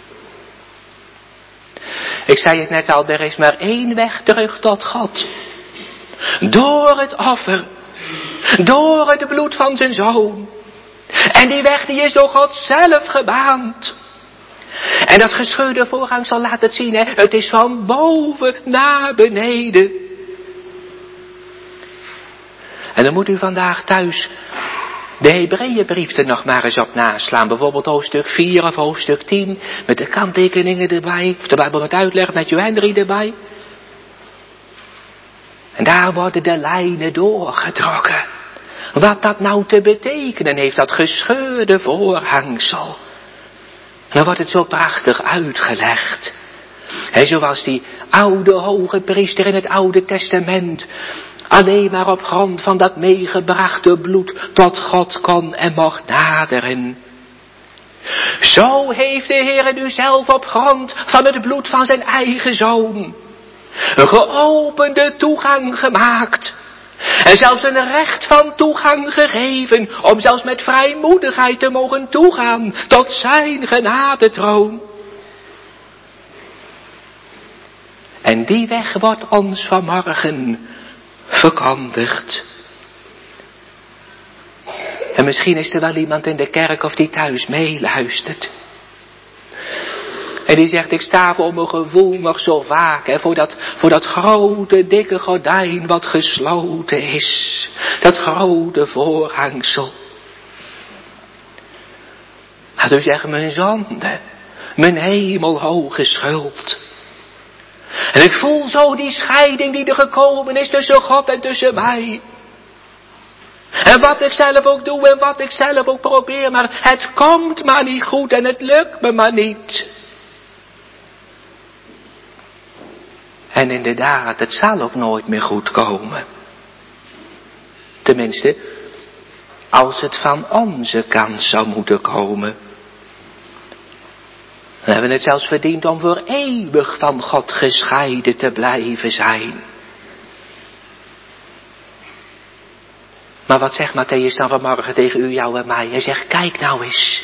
Ik zei het net al, er is maar één weg terug tot God. Door het offer. Door het bloed van zijn zoon. En die weg die is door God zelf gebaand. En dat gescheurde voorhangsel laat het zien, hè? Het is van boven naar beneden. En dan moet u vandaag thuis de Hebreeënbrief er nog maar eens op naslaan. Bijvoorbeeld hoofdstuk vier of hoofdstuk tien. Met de kanttekeningen erbij. Of de Bijbel met uitleg met Johan drie erbij. En daar worden de lijnen doorgetrokken. Wat dat nou te betekenen heeft, dat gescheurde voorhangsel. En dan wordt het zo prachtig uitgelegd. He, zoals die oude hoge priester in het Oude Testament alleen maar op grond van dat meegebrachte bloed tot God kon en mocht naderen. Zo heeft de Heer nu zelf op grond van het bloed van zijn eigen zoon een geopende toegang gemaakt. En zelfs een recht van toegang gegeven om zelfs met vrijmoedigheid te mogen toegaan tot zijn genadetroon. En die weg wordt ons vanmorgen verkondigd. En misschien is er wel iemand in de kerk of die thuis meeluistert. En die zegt, ik sta voor mijn gevoel nog zo vaak, hè, voor, dat, voor dat grote dikke gordijn wat gesloten is. Dat grote voorhangsel. Laat u zeggen, mijn zonde, mijn hemelhoge schuld. En ik voel zo die scheiding die er gekomen is tussen God en tussen mij. En wat ik zelf ook doe en wat ik zelf ook probeer, maar het komt maar niet goed en het lukt me maar niet. En inderdaad, het zal ook nooit meer goed komen. Tenminste, als het van onze kant zou moeten komen. Dan hebben we het zelfs verdiend om voor eeuwig van God gescheiden te blijven zijn. Maar wat zegt Mattheüs dan vanmorgen tegen u, jou en mij? Hij zegt, kijk nou eens.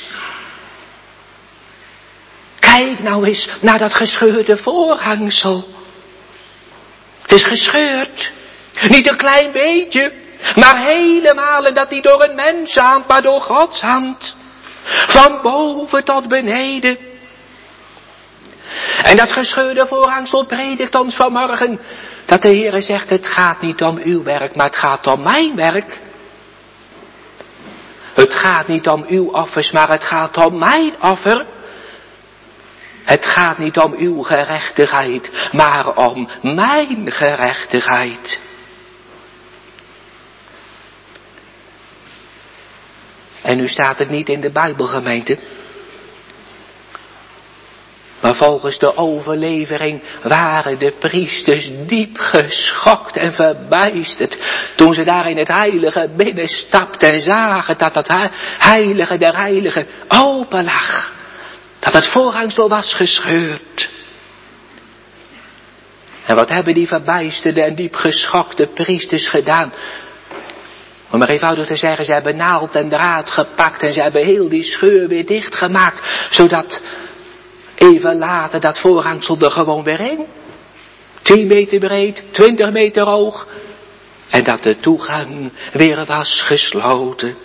Kijk nou eens naar dat gescheurde voorhangsel. Het is gescheurd. Niet een klein beetje, maar helemaal, en dat niet door een menshand, maar door Gods hand. Van boven tot beneden. En dat gescheurde voorhangsel predikt ons vanmorgen dat de Heere zegt, het gaat niet om uw werk, maar het gaat om mijn werk. Het gaat niet om uw offers, maar het gaat om mijn offer. Het gaat niet om uw gerechtigheid, maar om mijn gerechtigheid. En nu staat het niet in de Bijbelgemeente. Maar volgens de overlevering waren de priesters diep geschokt en verbijsterd toen ze daar in het heilige binnenstapten en zagen dat dat heilige der heiligen open lag. Dat het voorhangsel was gescheurd. En wat hebben die verbijsterde en diep geschokte priesters gedaan? Om maar eenvoudig te zeggen, ze hebben naald en draad gepakt en ze hebben heel die scheur weer dichtgemaakt. Zodat even later dat voorhangsel er gewoon weer hing. Tien meter breed, twintig meter hoog. En dat de toegang weer was gesloten.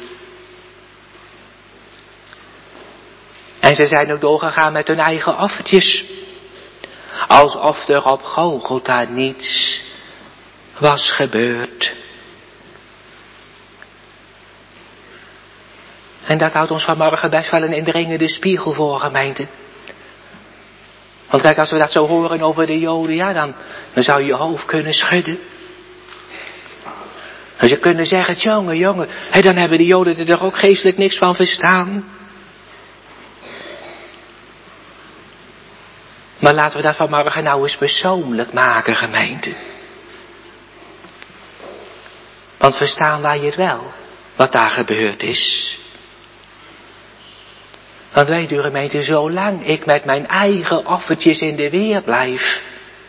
En ze zijn ook doorgegaan met hun eigen offertjes. Alsof er op Golgotha niets was gebeurd. En dat houdt ons vanmorgen best wel een indringende spiegel voor, gemeente. Want kijk, als we dat zo horen over de Joden, ja, dan, dan zou je je hoofd kunnen schudden. En ze kunnen zeggen, jongen, jongen, hé, dan hebben de Joden er toch ook geestelijk niks van verstaan. Maar laten we dat vanmorgen nou eens persoonlijk maken, gemeente. Want verstaan wij het wel, wat daar gebeurd is. Want weet u, gemeente, zolang ik met mijn eigen offertjes in de weer blijf.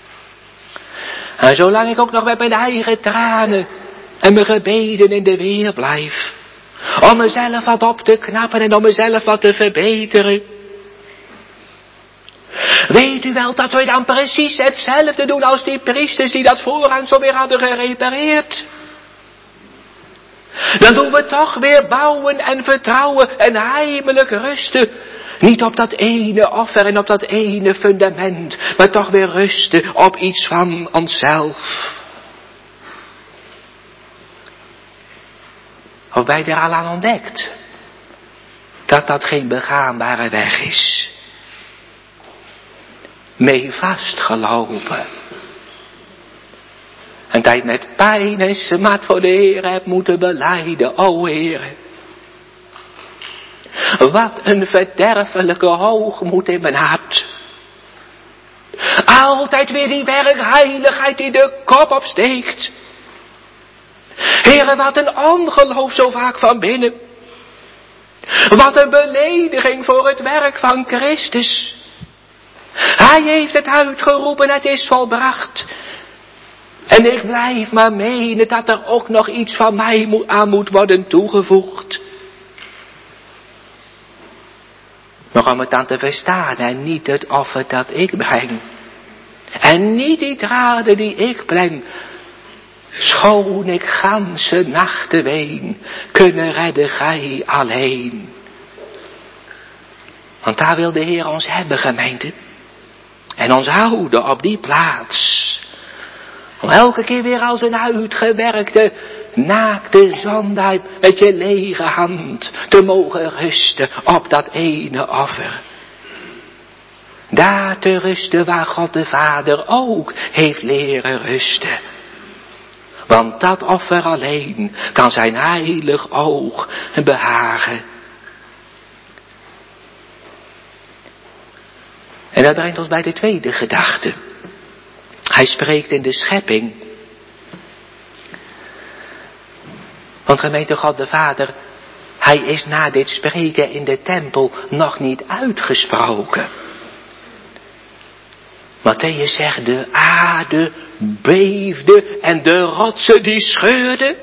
En zolang ik ook nog met mijn eigen tranen en mijn gebeden in de weer blijf. Om mezelf wat op te knappen en om mezelf wat te verbeteren. Weet u wel dat we dan precies hetzelfde doen als die priesters die dat vooraan zo weer hadden gerepareerd. Dan doen we toch weer bouwen en vertrouwen en heimelijk rusten. Niet op dat ene offer en op dat ene fundament, maar toch weer rusten op iets van onszelf. Of wij er al aan ontdekt dat dat geen begaanbare weg is. Mee vastgelopen. En dat je met pijn en smaad voor de Heer hebt moeten belijden, o Heer. Wat een verderfelijke hoogmoed in mijn hart. Altijd weer die werkheiligheid die de kop opsteekt. Heere, wat een ongeloof zo vaak van binnen. Wat een belediging voor het werk van Christus. Hij heeft het uitgeroepen, het is volbracht. En ik blijf maar menen dat er ook nog iets van mij aan moet worden toegevoegd. Maar om het dan te verstaan en niet het offer dat ik breng. En niet die traden die ik breng. Schoon ik ganse nachten ween, kunnen redden gij alleen. Want daar wil de Heer ons hebben, gemeente. En ons houden op die plaats. Om elke keer weer als een uitgewerkte, naakte zondaar met je lege hand te mogen rusten op dat ene offer. Daar te rusten waar God de Vader ook heeft leren rusten. Want dat offer alleen kan zijn heilig oog behagen. En dat brengt ons bij de tweede gedachte. Hij spreekt in de schepping. Want gemeente God de Vader, hij is na dit spreken in de tempel nog niet uitgesproken. Matthäus zegt, de aarde beefde en de rotsen die scheurden.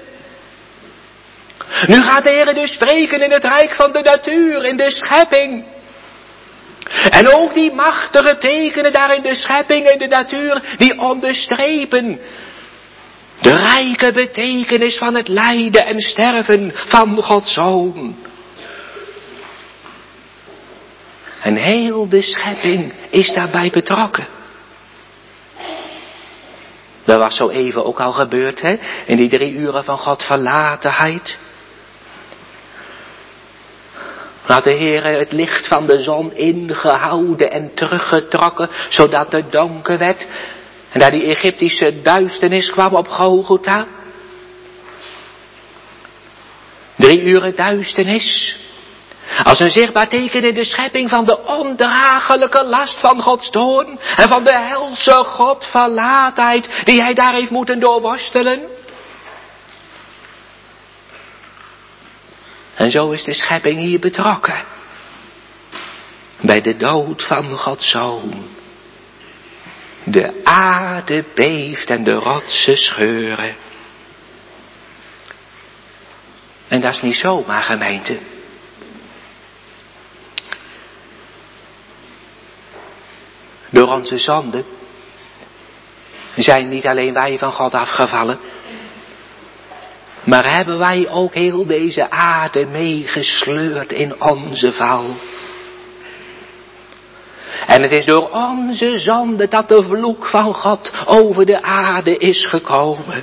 Nu gaat de Heer dus spreken in het rijk van de natuur, in de schepping. En ook die machtige tekenen daar in de schepping en de natuur, die onderstrepen de rijke betekenis van het lijden en sterven van Gods Zoon. En heel de schepping is daarbij betrokken. Dat was zo even ook al gebeurd, hè, in die drie uren van God verlatenheid. Had de Heer het licht van de zon ingehouden en teruggetrokken, zodat het donker werd. En daar die Egyptische duisternis kwam op Golgotha. Drie uren duisternis. Als een zichtbaar teken in de schepping van de ondraaglijke last van Gods toorn. En van de helse Godverlaatheid die hij daar heeft moeten doorworstelen. En zo is de schepping hier betrokken. Bij de dood van Gods Zoon. De aarde beeft en de rotsen scheuren. En dat is niet zomaar, gemeente. Door onze zonden zijn niet alleen wij van God afgevallen, maar hebben wij ook heel deze aarde meegesleurd in onze val. En het is door onze zonde dat de vloek van God over de aarde is gekomen.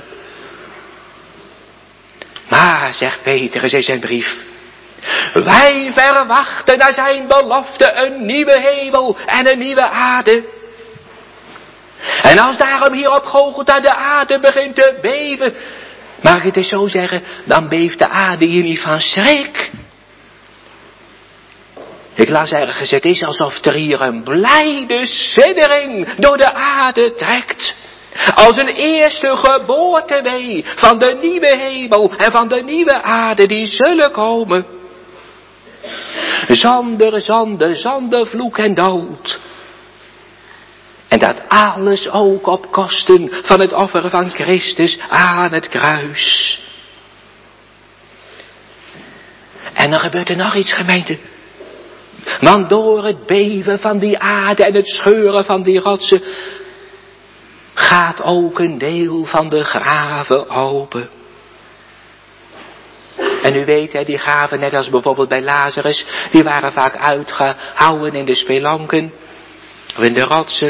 Maar, zegt Petrus in zijn brief, wij verwachten naar zijn belofte een nieuwe hemel en een nieuwe aarde. En als daarom hier op Golgotha de aarde begint te beven, mag ik het eens zo zeggen, dan beeft de aarde hier niet van schrik. Ik las ergens, het is alsof er hier een blijde siddering door de aarde trekt. Als een eerste geboortewee van de nieuwe hemel en van de nieuwe aarde die zullen komen. Zonder zonde, zonder vloek en dood. En dat alles ook op kosten van het offer van Christus aan het kruis. En dan gebeurt er nog iets, gemeente. Want door het beven van die aarde en het scheuren van die rotsen gaat ook een deel van de graven open. En u weet, hè, die graven, net als bijvoorbeeld bij Lazarus, die waren vaak uitgehouwen in de spelanken of in de rotsen.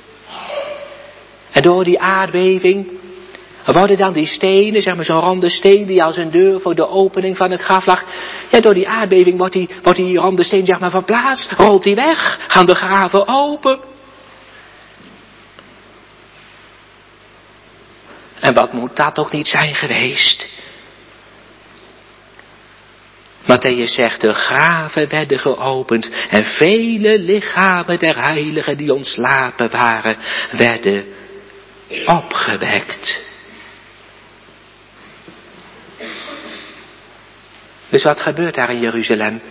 En door die aardbeving worden dan die stenen, zeg maar zo'n ronde steen die als een deur voor de opening van het graf lag. Ja, door die aardbeving wordt die, wordt die ronde steen zeg maar verplaatst, rolt die weg, gaan de graven open. En wat moet dat toch niet zijn geweest? Mattheüs zegt, de graven werden geopend en vele lichamen der heiligen die ontslapen waren, werden opgewekt. Dus wat gebeurt daar in Jeruzalem?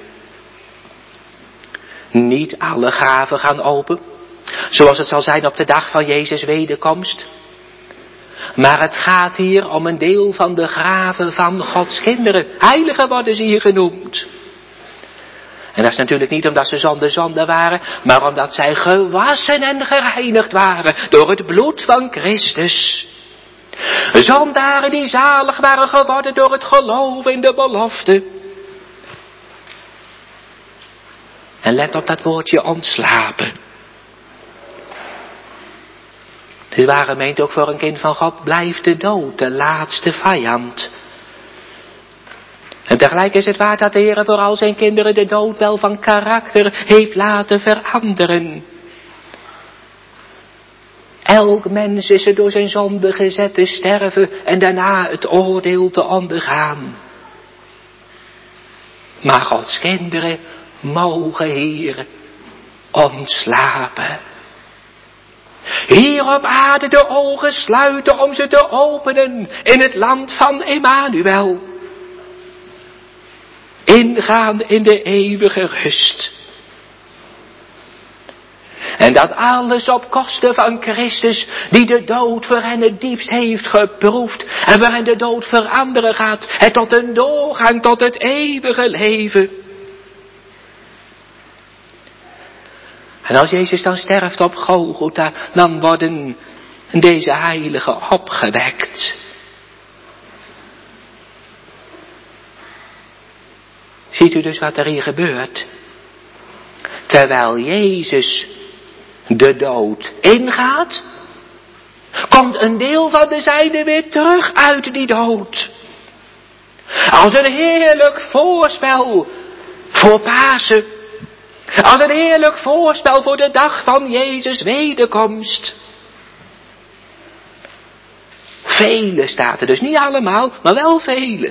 Niet alle graven gaan open, zoals het zal zijn op de dag van Jezus' wederkomst. Maar het gaat hier om een deel van de graven van Gods kinderen. Heiligen worden ze hier genoemd. En dat is natuurlijk niet omdat ze zonder zonde waren, maar omdat zij gewassen en gereinigd waren door het bloed van Christus. Zondaren die zalig waren geworden door het geloof in de belofte. En let op dat woordje ontslapen. Het is waar, gemeente, ook voor een kind van God blijft de dood de laatste vijand. En tegelijk is het waar dat de Heer voor al zijn kinderen de dood wel van karakter heeft laten veranderen. Elk mens is er door zijn zonde gezet te sterven en daarna het oordeel te ondergaan. Maar Gods kinderen mogen hier ontslapen. Hier op aarde de ogen sluiten om ze te openen in het land van Emmanuel. Ingaan in de eeuwige rust. En dat alles op kosten van Christus, die de dood voor hen het diepst heeft geproefd. En waarin de dood veranderen gaat. En tot een doorgang tot het eeuwige leven. En als Jezus dan sterft op Golgotha, dan worden deze heiligen opgewekt. Ziet u dus wat er hier gebeurt? Terwijl Jezus de dood ingaat, komt een deel van de zijnen weer terug uit die dood. Als een heerlijk voorspel voor Pasen. Als een heerlijk voorspel voor de dag van Jezus' wederkomst. Vele staat er dus, niet allemaal, maar wel vele.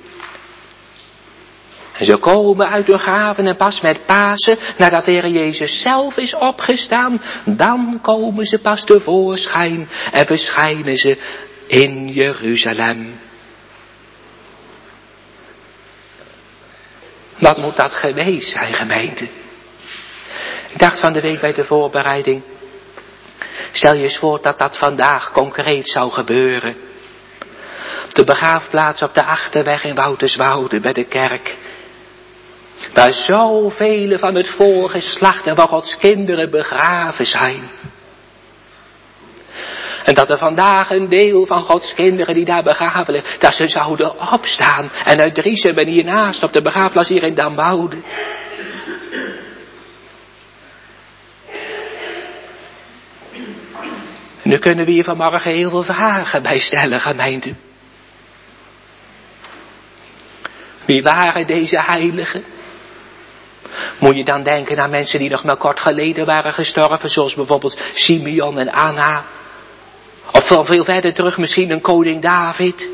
En ze komen uit hun graven en pas met Pasen, nadat de Heer Jezus zelf is opgestaan, dan komen ze pas tevoorschijn en verschijnen ze in Jeruzalem. Wat moet dat geweest zijn, gemeente? Ik dacht van de week bij de voorbereiding, stel je eens voor dat dat vandaag concreet zou gebeuren. de begraafplaats op de Achterweg in Wouterswoude bij de kerk. Waar zoveel van het voorgeslacht en van Gods kinderen begraven zijn. En dat er vandaag een deel van Gods kinderen die daar begraven liggen, dat ze zouden opstaan en uit Driesem en hiernaast op de begraafplaats hier in Damwoude. Nu kunnen we hier vanmorgen heel veel vragen bij stellen, gemeente. Wie waren deze heiligen? Moet je dan denken aan mensen die nog maar kort geleden waren gestorven, zoals bijvoorbeeld Simeon en Anna. Of veel, veel verder terug misschien een koning David.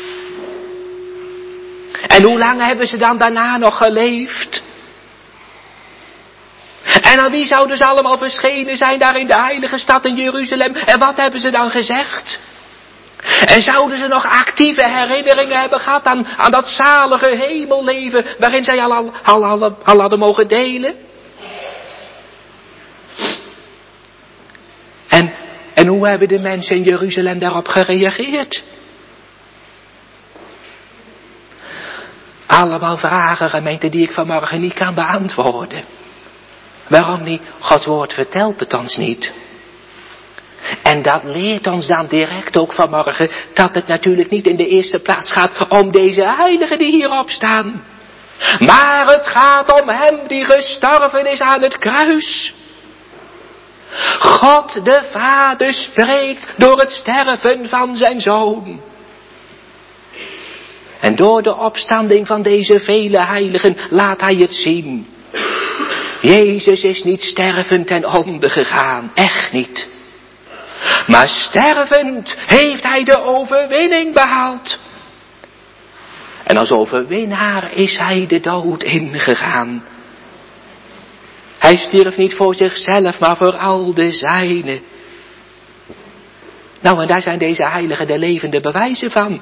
En hoe lang hebben ze dan daarna nog geleefd? En aan wie zouden ze allemaal verschenen zijn daar in de heilige stad in Jeruzalem? En wat hebben ze dan gezegd? En zouden ze nog actieve herinneringen hebben gehad aan, aan dat zalige hemelleven waarin zij al, al, al, al, al hadden mogen delen? En, en hoe hebben de mensen in Jeruzalem daarop gereageerd? Allemaal vragen, gemeente, die ik vanmorgen niet kan beantwoorden. Waarom niet? Gods woord vertelt het ons niet. En dat leert ons dan direct ook vanmorgen dat het natuurlijk niet in de eerste plaats gaat om deze heiligen die hierop staan. Maar het gaat om hem die gestorven is aan het kruis. God de Vader spreekt door het sterven van zijn Zoon. En door de opstanding van deze vele heiligen laat hij het zien. Jezus is niet stervend ten onder gegaan, echt niet. Maar stervend heeft hij de overwinning behaald. En als overwinnaar is hij de dood ingegaan. Hij stierf niet voor zichzelf, maar voor al de zijnen. Nou, en daar zijn deze heiligen de levende bewijzen van.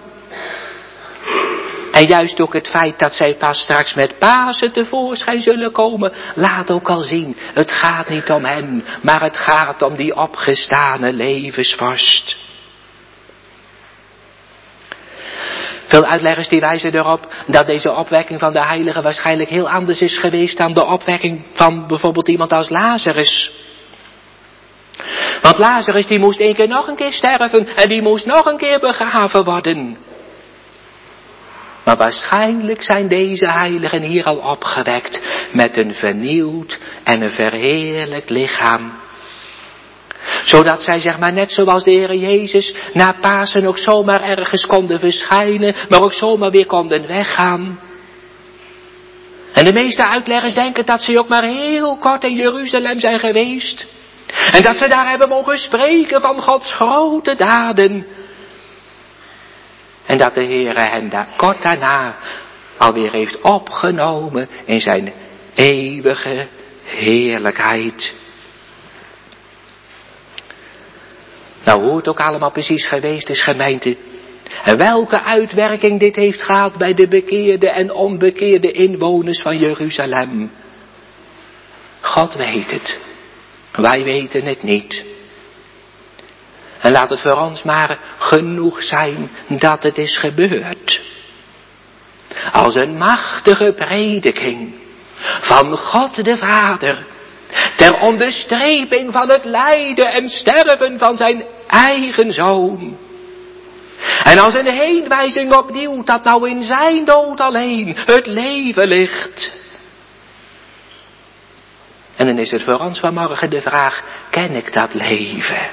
En juist ook het feit dat zij pas straks met Pasen tevoorschijn zullen komen, laat ook al zien, het gaat niet om hen, maar het gaat om die opgestane levensvorst. Veel uitleggers die wijzen erop dat deze opwekking van de heiligen waarschijnlijk heel anders is geweest dan de opwekking van bijvoorbeeld iemand als Lazarus. Want Lazarus die moest één keer nog een keer sterven en die moest nog een keer begraven worden. Maar waarschijnlijk zijn deze heiligen hier al opgewekt met een vernieuwd en een verheerlijkt lichaam. Zodat zij zeg maar net zoals de Heer Jezus na Pasen ook zomaar ergens konden verschijnen, maar ook zomaar weer konden weggaan. En de meeste uitleggers denken dat ze ook maar heel kort in Jeruzalem zijn geweest. En dat ze daar hebben mogen spreken van Gods grote daden. En dat de Heer hen daar kort daarna alweer heeft opgenomen in zijn eeuwige heerlijkheid. Nou, hoe het ook allemaal precies geweest is, gemeente. En welke uitwerking dit heeft gehad bij de bekeerde en onbekeerde inwoners van Jeruzalem. God weet het. Wij weten het niet. En laat het voor ons maar genoeg zijn dat het is gebeurd. Als een machtige prediking van God de Vader. Ter onderstreping van het lijden en sterven van zijn eigen Zoon. En als een heenwijzing opnieuw dat nou in zijn dood alleen het leven ligt. En dan is het voor ons vanmorgen de vraag, ken ik dat leven?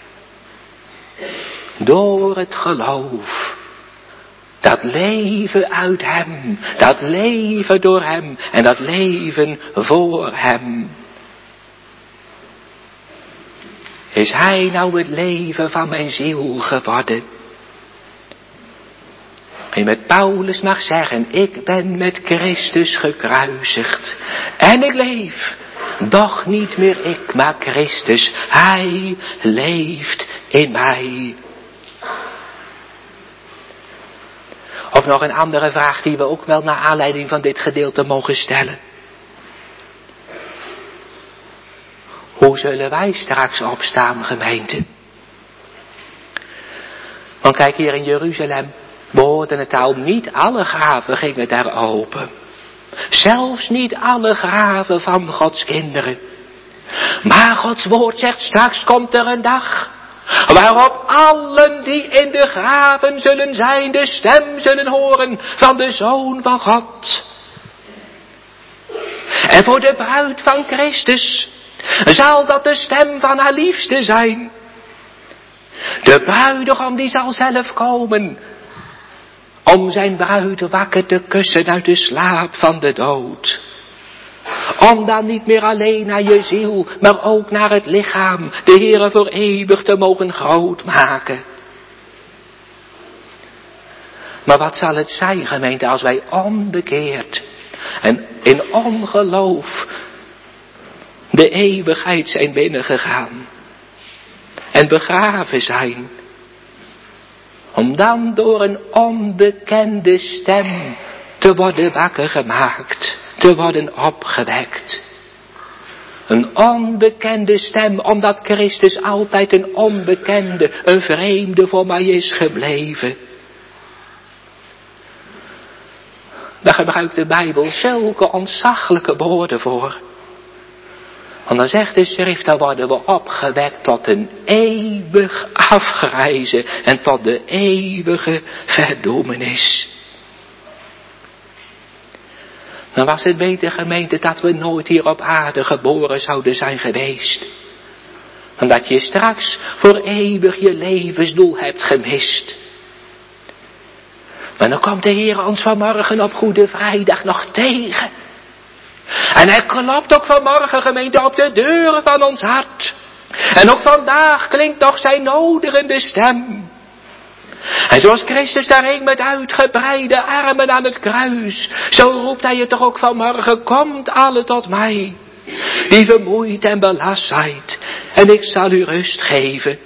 Door het geloof. Dat leven uit hem. Dat leven door hem. En dat leven voor hem. Is hij nou het leven van mijn ziel geworden? En met Paulus mag zeggen, ik ben met Christus gekruisigd. En ik leef, doch niet meer ik, maar Christus. Hij leeft in mij. Of nog een andere vraag die we ook wel naar aanleiding van dit gedeelte mogen stellen. Hoe zullen wij straks opstaan, gemeente? Want kijk, hier in Jeruzalem hoorden het al, niet alle graven gingen daar open. Zelfs niet alle graven van Gods kinderen. Maar Gods woord zegt, straks komt er een dag waarop allen die in de graven zullen zijn, de stem zullen horen van de Zoon van God. En voor de bruid van Christus zal dat de stem van haar liefste zijn. De bruidegom die zal zelf komen om zijn bruid wakker te kussen uit de slaap van de dood. Om dan niet meer alleen naar je ziel, maar ook naar het lichaam de Heere voor eeuwig te mogen groot maken. Maar wat zal het zijn, gemeente, als wij onbekeerd en in ongeloof de eeuwigheid zijn binnengegaan en begraven zijn, om dan door een onbekende stem te worden wakker gemaakt, te worden opgewekt. Een onbekende stem, omdat Christus altijd een onbekende, een vreemde voor mij is gebleven. Daar gebruikt de Bijbel zulke ontzaglijke woorden voor. Want dan zegt de schrift, dan worden we opgewekt tot een eeuwig afgrijzen en tot de eeuwige verdoemenis. Dan was het beter, gemeente, dat we nooit hier op aarde geboren zouden zijn geweest. Omdat je straks voor eeuwig je levensdoel hebt gemist. Maar dan komt de Heer ons vanmorgen op Goede Vrijdag nog tegen. En hij klopt ook vanmorgen, gemeente, op de deuren van ons hart. En ook vandaag klinkt nog zijn nodigende stem. En zoals Christus daar hing met uitgebreide armen aan het kruis, zo roept hij je toch ook vanmorgen, komt alle tot mij, die vermoeid en belast zijt, en ik zal u rust geven.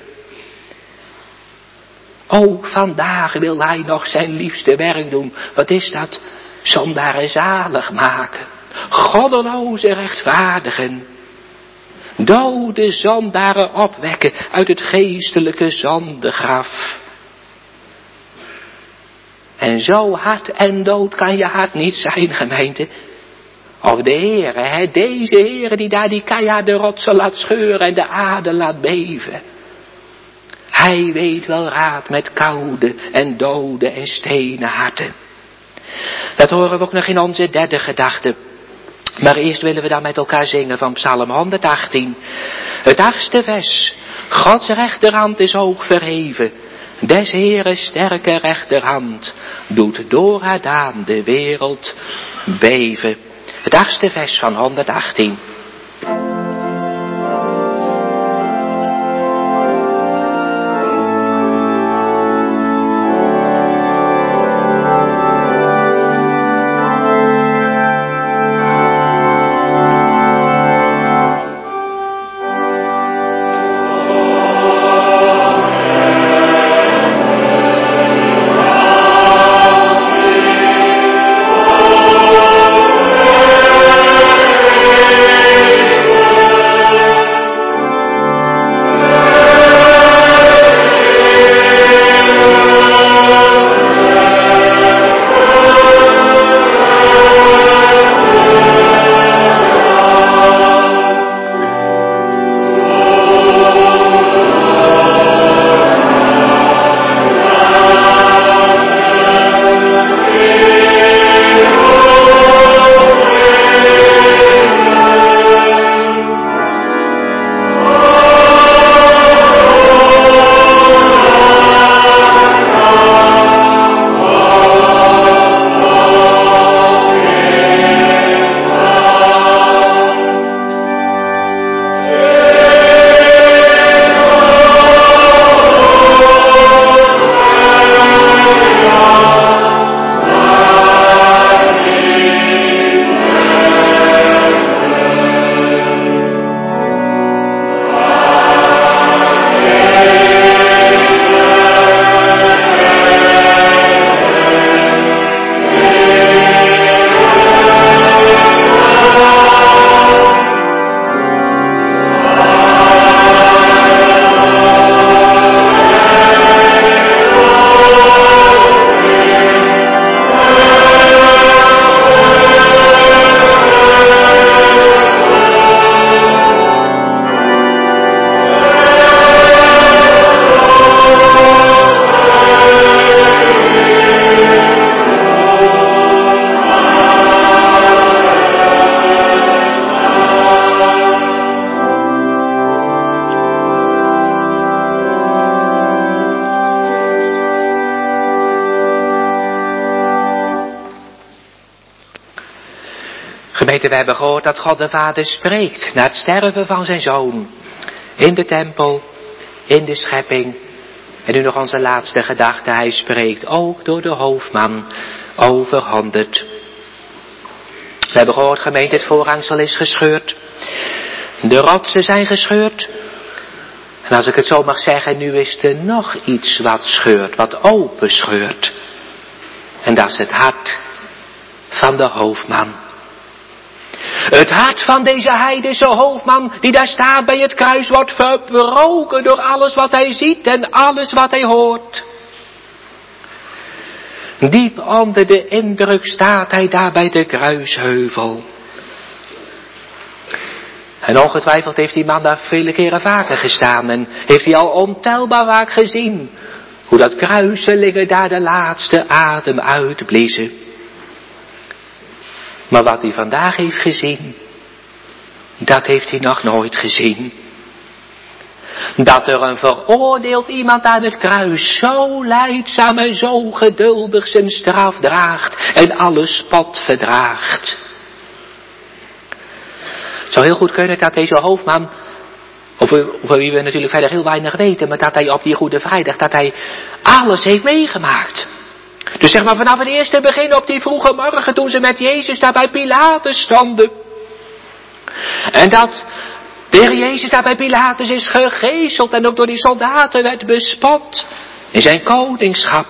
Ook vandaag wil hij nog zijn liefste werk doen. Wat is dat? Zondaren zalig maken. Goddeloze rechtvaardigen. Dode zondaren opwekken uit het geestelijke zondegraf. En zo hard en dood kan je hart niet zijn, gemeente. Of de Heere, hè, deze Heere die daar die keiharde rotsen laat scheuren en de aarde laat beven. Hij weet wel raad met koude en dode en stenen harten. Dat horen we ook nog in onze derde gedachte. Maar eerst willen we dan met elkaar zingen van Psalm honderdachttien. Het achtste vers. Gods rechterhand is hoog verheven. Des Heeren sterke rechterhand doet door haar daan de wereld beven. Het achtste vers van honderdachttien. Amen. Gemeente, we hebben gehoord dat God de Vader spreekt na het sterven van zijn Zoon. In de tempel, in de schepping. En nu nog onze laatste gedachte, hij spreekt ook door de hoofdman overhandigd. We hebben gehoord, gemeente, het voorhangsel is gescheurd. De rotsen zijn gescheurd. En als ik het zo mag zeggen, nu is er nog iets wat scheurt, wat open scheurt. En dat is het hart van de hoofdman. Het hart van deze heidense hoofdman, die daar staat bij het kruis, wordt verbroken door alles wat hij ziet en alles wat hij hoort. Diep onder de indruk staat hij daar bij de kruisheuvel. En ongetwijfeld heeft die man daar vele keren vaker gestaan en heeft hij al ontelbaar vaak gezien hoe dat kruiselingen daar de laatste adem uitbliezen. Maar wat hij vandaag heeft gezien, dat heeft hij nog nooit gezien. Dat er een veroordeeld iemand aan het kruis zo lijdzaam en zo geduldig zijn straf draagt en alle spot verdraagt. Het zou heel goed kunnen dat deze hoofdman, over, over wie we natuurlijk verder heel weinig weten, maar dat hij op die Goede Vrijdag, dat hij alles heeft meegemaakt. Dus zeg maar vanaf het eerste begin op die vroege morgen toen ze met Jezus daar bij Pilatus stonden. En dat de Heer Jezus daar bij Pilatus is gegezeld en ook door die soldaten werd bespot in zijn koningschap.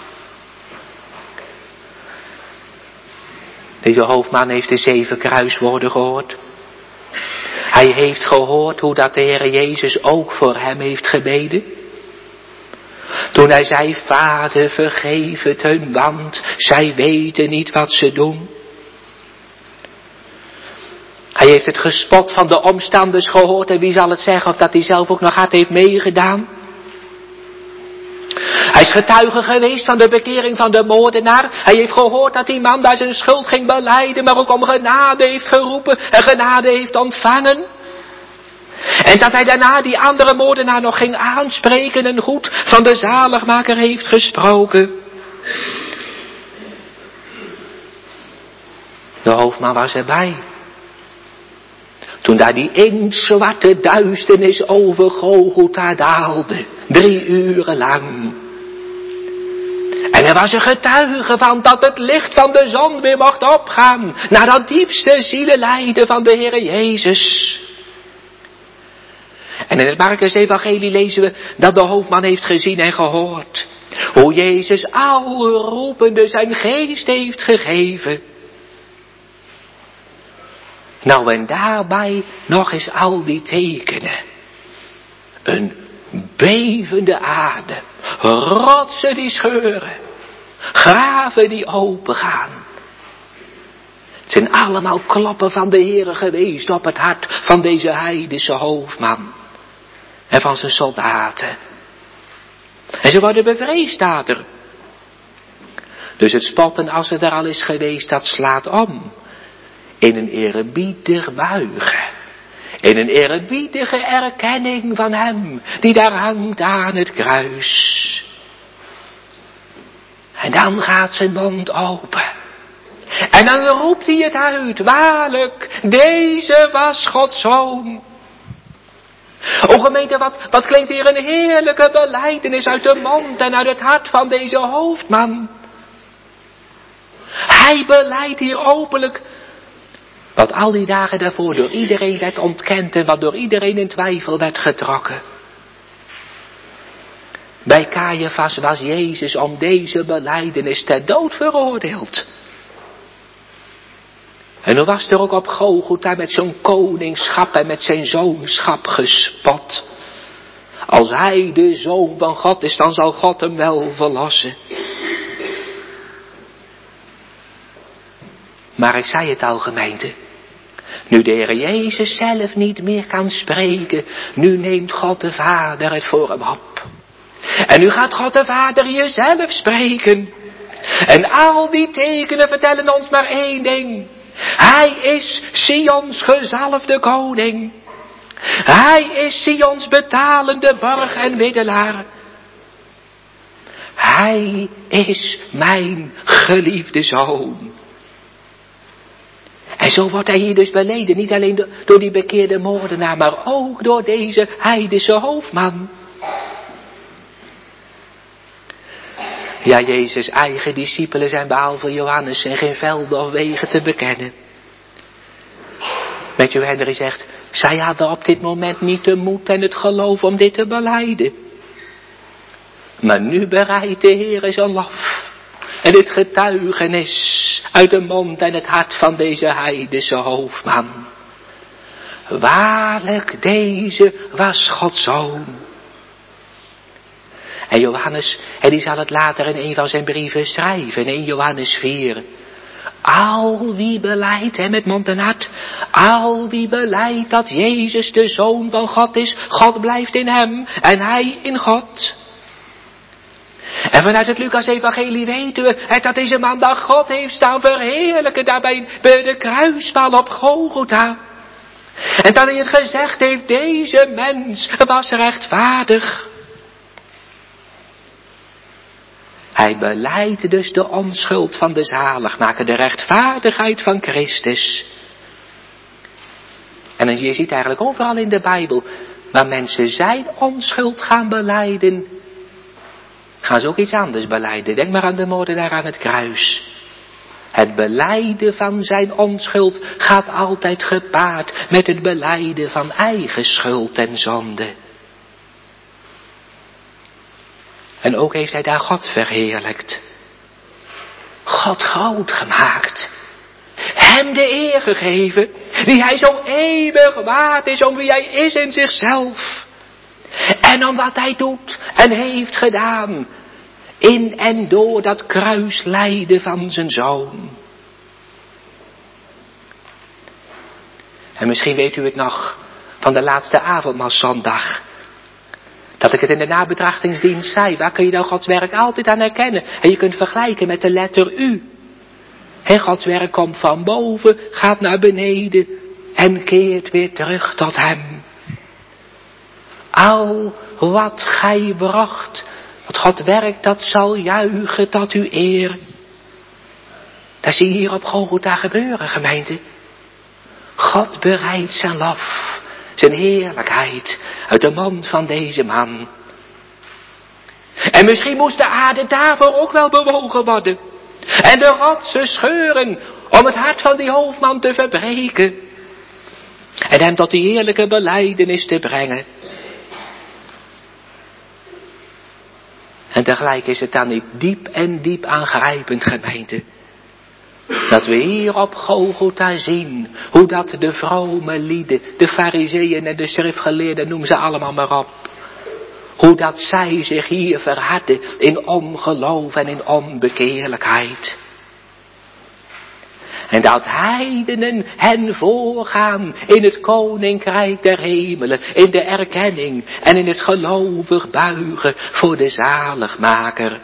Deze hoofdman heeft de zeven kruiswoorden gehoord. Hij heeft gehoord hoe dat de Heer Jezus ook voor hem heeft gebeden. Toen hij zei, Vader, vergeef het hun, want zij weten niet wat ze doen. Hij heeft het gespot van de omstanders gehoord en wie zal het zeggen of dat hij zelf ook nog hard heeft meegedaan. Hij is getuige geweest van de bekering van de moordenaar. Hij heeft gehoord dat die man daar zijn schuld ging belijden, maar ook om genade heeft geroepen en genade heeft ontvangen. En dat hij daarna die andere moordenaar nog ging aanspreken en goed van de zaligmaker heeft gesproken. De hoofdman was erbij. Toen daar die inktzwarte duisternis over Golgotha daalde. Drie uren lang. En er was een getuige van dat het licht van de zon weer mocht opgaan. Naar dat diepste zielenlijden van de Heer Jezus. En in het Markus Evangelie lezen we dat de hoofdman heeft gezien en gehoord. Hoe Jezus al roepende zijn geest heeft gegeven. Nou en daarbij nog eens al die tekenen. Een bevende aarde. Rotsen die scheuren. Graven die opengaan. Het zijn allemaal klappen van de Heere geweest op het hart van deze heidense hoofdman. En van zijn soldaten. En ze worden bevreesd, staat er. Dus het spotten, als het er al is geweest, dat slaat om. In een eerbiedig buigen. In een eerbiedige erkenning van hem, die daar hangt aan het kruis. En dan gaat zijn mond open. En dan roept hij het uit, waarlijk, deze was Gods Zoon. O gemeente, wat, wat klinkt hier een heerlijke belijdenis uit de mond en uit het hart van deze hoofdman. Hij belijdt hier openlijk wat al die dagen daarvoor door iedereen werd ontkend en wat door iedereen in twijfel werd getrokken. Bij Caiaphas was Jezus om deze belijdenis ter dood veroordeeld. En dan was er ook op Golgotha met zo'n koningschap en met zijn zoonschap gespot. Als hij de zoon van God is, dan zal God hem wel verlossen. Maar ik zei het al, gemeente. Nu de Heer Jezus zelf niet meer kan spreken, nu neemt God de Vader het voor hem op. En nu gaat God de Vader hier zelf spreken. En al die tekenen vertellen ons maar één ding. Hij is Sions gezalfde koning. Hij is Sions betalende borg en middelaar. Hij is mijn geliefde zoon. En zo wordt hij hier dus beleden, niet alleen door die bekeerde moordenaar, maar ook door deze heidense hoofdman. Ja, Jezus' eigen discipelen zijn behalve Johannes en geen velden of wegen te bekennen. Matthew Henry zegt, zij hadden op dit moment niet de moed en het geloof om dit te belijden. Maar nu bereidt de Heer zijn lof en het getuigenis uit de mond en het hart van deze heidense hoofdman. Waarlijk, deze was Gods Zoon. En Johannes, en die zal het later in een van zijn brieven schrijven, in Johannes vier. Al wie belijdt hem met mond en hart, al wie belijdt dat Jezus de Zoon van God is, God blijft in hem en hij in God. En vanuit het Lucas-evangelie weten we dat deze man dat God heeft staan verheerlijken daarbij bij de kruispaal op Golgotha. En dat hij het gezegd heeft, deze mens was rechtvaardig. Hij belijdt dus de onschuld van de zaligmaker, de rechtvaardigheid van Christus. En je ziet eigenlijk overal in de Bijbel, waar mensen zijn onschuld gaan belijden, gaan ze ook iets anders belijden. Denk maar aan de moordenaar aan het kruis. Het belijden van zijn onschuld gaat altijd gepaard met het belijden van eigen schuld en zonde. En ook heeft hij daar God verheerlijkt. God groot gemaakt. Hem de eer gegeven, die hij zo eeuwig waard is om wie hij is in zichzelf. En om wat hij doet en heeft gedaan in en door dat kruislijden van zijn Zoon. En misschien weet u het nog van de laatste avondmaalszondag. Dat ik het in de nabetrachtingsdienst zei. Waar kun je nou Gods werk altijd aan herkennen? En je kunt vergelijken met de letter U. En Gods werk komt van boven, gaat naar beneden en keert weer terug tot hem. Al wat gij bracht, wat God werkt, dat zal juichen tot uw eer. Dat zie je hier op Golgotha gebeuren, gemeente. God bereidt zijn lof, zijn heerlijkheid uit de mond van deze man. En misschien moest de aarde daarvoor ook wel bewogen worden. En de rotsen scheuren om het hart van die hoofdman te verbreken. En hem tot die heerlijke belijdenis te brengen. En tegelijk is het dan niet diep en diep aangrijpend, gemeente. Dat we hier op Golgotha zien hoe dat de vrome lieden, de fariseeën en de schriftgeleerden, noem ze allemaal maar op. Hoe dat zij zich hier verharden in ongeloof en in onbekeerlijkheid. En dat heidenen hen voorgaan in het koninkrijk der hemelen, in de erkenning en in het gelovig buigen voor de zaligmaker.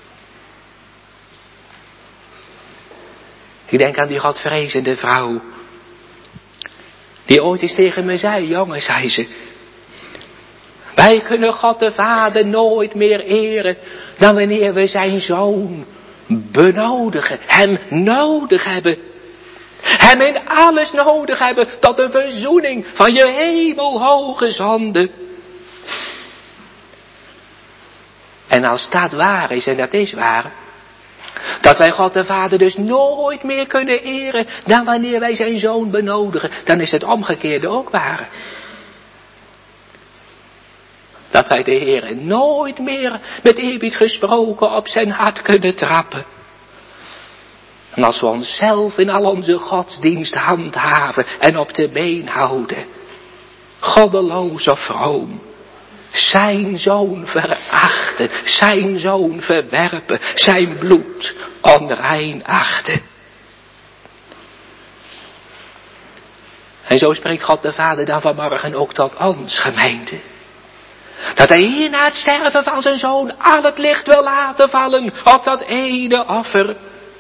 Ik denk aan die godvrezende vrouw, die ooit eens tegen me zei, jongen, zei ze, wij kunnen God de Vader nooit meer eren dan wanneer we zijn Zoon benodigen, hem nodig hebben. Hem in alles nodig hebben tot de verzoening van je hemelhoge zonde. En als dat waar is, en dat is waar, dat wij God de Vader dus nooit meer kunnen eren dan wanneer wij zijn Zoon benodigen, dan is het omgekeerde ook waar. Dat wij de Heer nooit meer met eerbied gesproken op zijn hart kunnen trappen. En als we onszelf in al onze godsdienst handhaven en op de been houden, goddeloos of vroom, zijn Zoon verachten, zijn Zoon verwerpen, zijn bloed onrein achten. En zo spreekt God de Vader dan vanmorgen ook tot ons, gemeente. Dat hij hier na het sterven van zijn Zoon al het licht wil laten vallen op dat ene offer.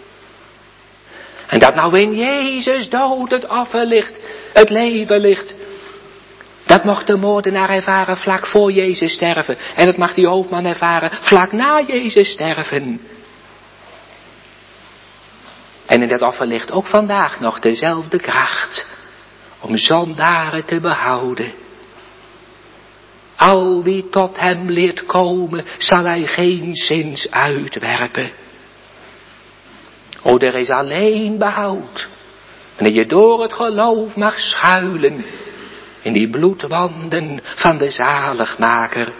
En dat nou in Jezus dood het offer ligt, het leven ligt. Dat mocht de moordenaar ervaren vlak voor Jezus sterven. En dat mag die hoofdman ervaren vlak na Jezus sterven. En En in dat offer ligt ook vandaag nog dezelfde kracht om zondaren te behouden. Al wie tot hem leert komen, zal hij geen zins uitwerpen. O, er is alleen behoud, wanneer je door het geloof mag schuilen in die bloedwanden van de zaligmaker.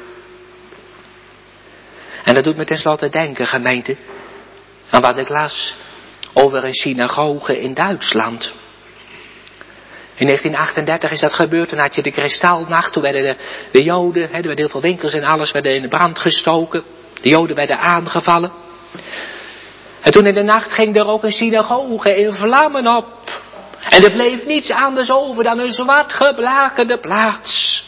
En dat doet me tenslotte denken, gemeente, aan wat ik las over een synagoge in Duitsland. In negentien achtendertig is dat gebeurd, toen had je de kristalnacht, toen werden de, de Joden, hè, er werden heel veel winkels en alles, werden in de brand gestoken. De Joden werden aangevallen. En toen in de nacht ging er ook een synagoge in vlammen op. En er bleef niets anders over dan een zwart geblakerde plaats.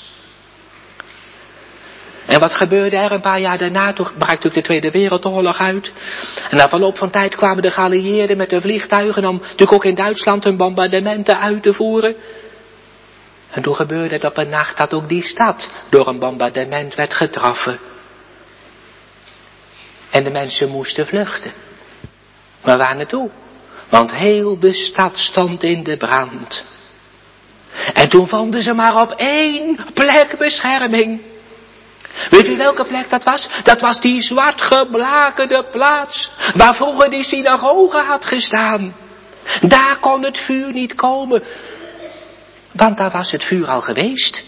En wat gebeurde er een paar jaar daarna? Toen brak natuurlijk de Tweede Wereldoorlog uit. En na verloop van tijd kwamen de geallieerden met de vliegtuigen om natuurlijk ook in Duitsland hun bombardementen uit te voeren. En toen gebeurde het op een nacht dat ook die stad door een bombardement werd getroffen. En de mensen moesten vluchten. Maar waar naartoe? Want heel de stad stond in de brand. En toen vonden ze maar op één plek bescherming. Weet u welke plek dat was? Dat was die zwart geblakerde plaats waar vroeger die synagoge had gestaan. Daar kon het vuur niet komen, want daar was het vuur al geweest.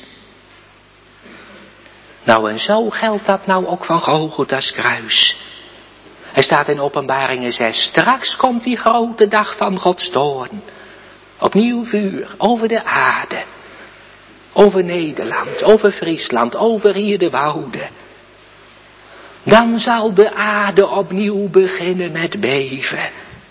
Nou, en zo geldt dat nou ook van Golgotha's kruis. Er staat in Openbaringen zes, straks komt die grote dag van Gods toorn. Opnieuw vuur over de aarde. Over Nederland, over Friesland, over hier de wouden. Dan zal de aarde opnieuw beginnen met beven.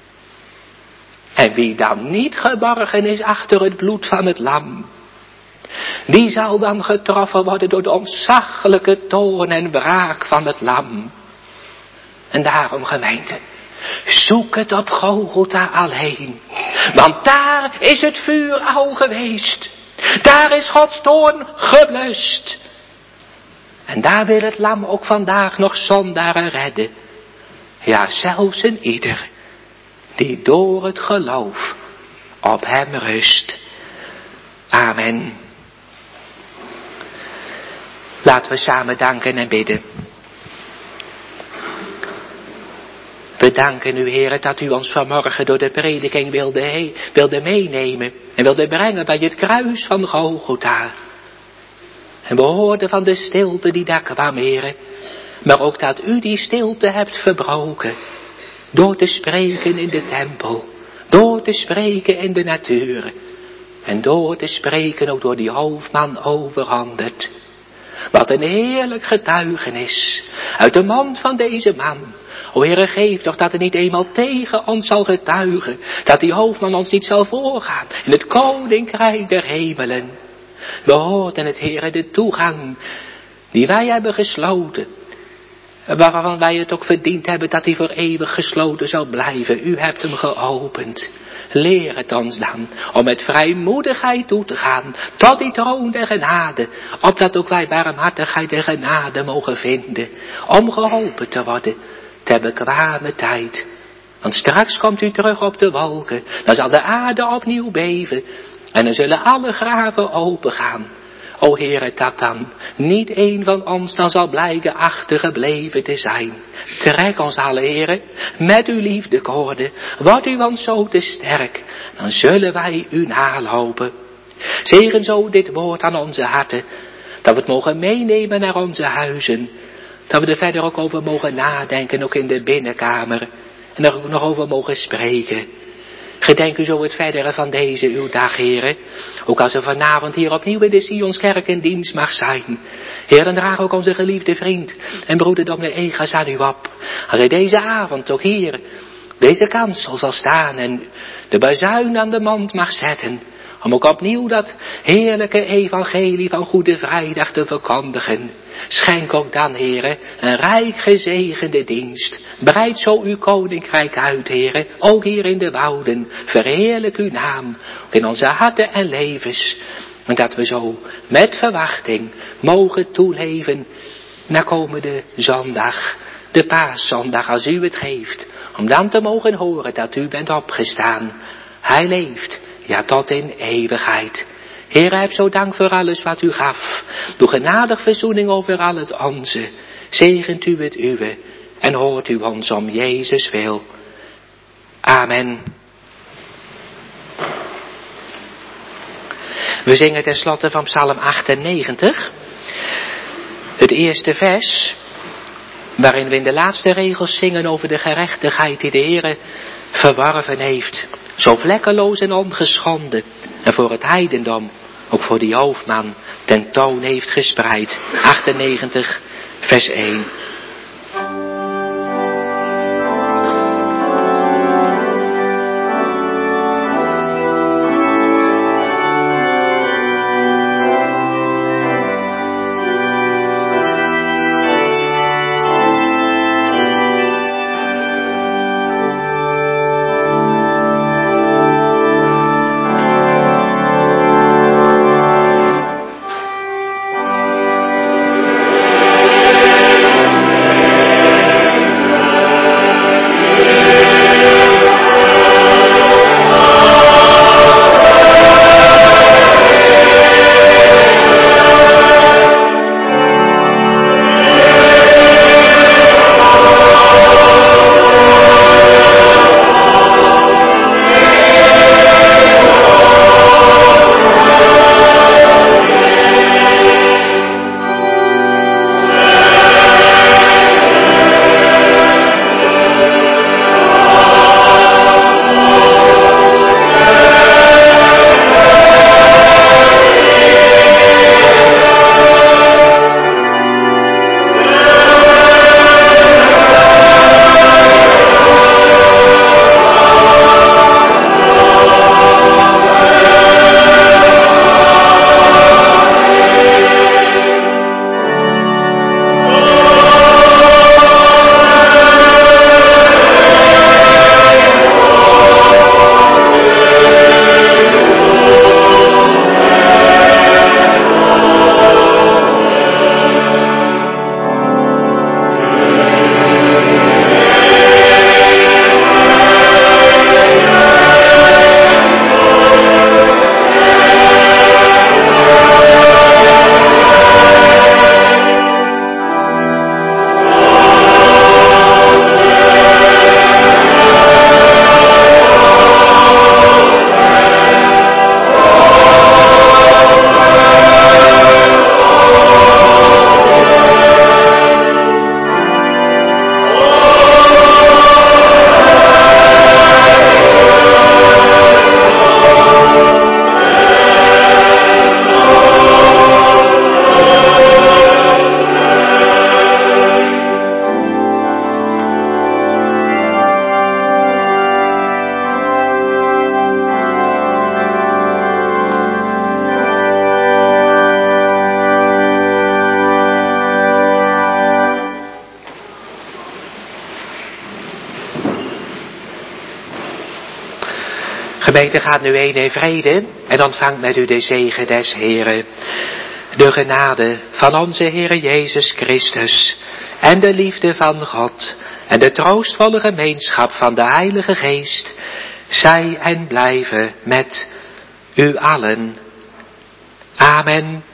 En wie dan niet geborgen is achter het bloed van het lam, die zal dan getroffen worden door de ontzaglijke toorn en wraak van het lam. En daarom, gemeente, zoek het op Golgotha alleen. Want daar is het vuur al geweest. Daar is Gods toorn geblust. En daar wil het lam ook vandaag nog zondaren redden. Ja, zelfs een ieder die door het geloof op hem rust. Amen. Laten we samen danken en bidden. We danken u, Heer, dat u ons vanmorgen door de prediking wilde, he, wilde meenemen en wilde brengen bij het kruis van Golgotha. En we hoorden van de stilte die daar kwam, Heer, maar ook dat u die stilte hebt verbroken door te spreken in de tempel, door te spreken in de natuur en door te spreken ook door die hoofdman overhonderd. Wat een heerlijk getuigenis uit de mond van deze man. O Heere, geef toch dat het niet eenmaal tegen ons zal getuigen, dat die hoofdman ons niet zal voorgaan in het koninkrijk der hemelen. We hoorden het, Heere, de toegang die wij hebben gesloten, waarvan wij het ook verdiend hebben dat hij voor eeuwig gesloten zal blijven. U hebt hem geopend. Leer het ons dan om met vrijmoedigheid toe te gaan tot die troon der genade, opdat ook wij barmhartigheid en genade mogen vinden, om geholpen te worden ter bekwame tijd. Want straks komt u terug op de wolken, dan zal de aarde opnieuw beven en dan zullen alle graven opengaan. O Heere, dat dan niet een van ons dan zal blijken achtergebleven te zijn. Trek ons alle, Heere, met uw liefdekoorden. Wordt u ons zo te sterk, dan zullen wij u nalopen. Zegen zo dit woord aan onze harten, dat we het mogen meenemen naar onze huizen. Dat we er verder ook over mogen nadenken, ook in de binnenkamer. En er ook nog over mogen spreken. Gedenk u zo het verdere van deze uw dag, Heere. Ook als er vanavond hier opnieuw in de Sionskerk in dienst mag zijn. Heer, dan draag ook onze geliefde vriend en broeder dominee Egas aan u op. Als hij deze avond ook hier deze kansel zal staan en de bazuin aan de mand mag zetten. Om ook opnieuw dat heerlijke evangelie van Goede Vrijdag te verkondigen. Schenk ook dan, Heere, een rijk gezegende dienst. Breid zo uw koninkrijk uit, Heere, ook hier in de wouden. Verheerlijk uw naam, ook in onze harten en levens. En dat we zo met verwachting mogen toeleven naar komende zondag. de paaszondag als u het geeft, om dan te mogen horen dat u bent opgestaan. Hij leeft, ja tot in eeuwigheid. Heer, heb zo dank voor alles wat u gaf. Doe genadig verzoening over al het onze. Zegent u het uwe en hoort u ons om Jezus wil. Amen. We zingen tenslotte van Psalm achtennegentig. Het eerste vers, waarin we in de laatste regels zingen over de gerechtigheid die de Heere verworven heeft. Zo vlekkeloos en ongeschonden. En voor het heidendom, ook voor die hoofdman, ten toon heeft gespreid. achtennegentig, vers één. Gemeente, gaat nu heen in vrede en ontvangt met u de zegen des Heeren. De genade van onze Heer Jezus Christus en de liefde van God en de troostvolle gemeenschap van de Heilige Geest, zij en blijven met u allen. Amen.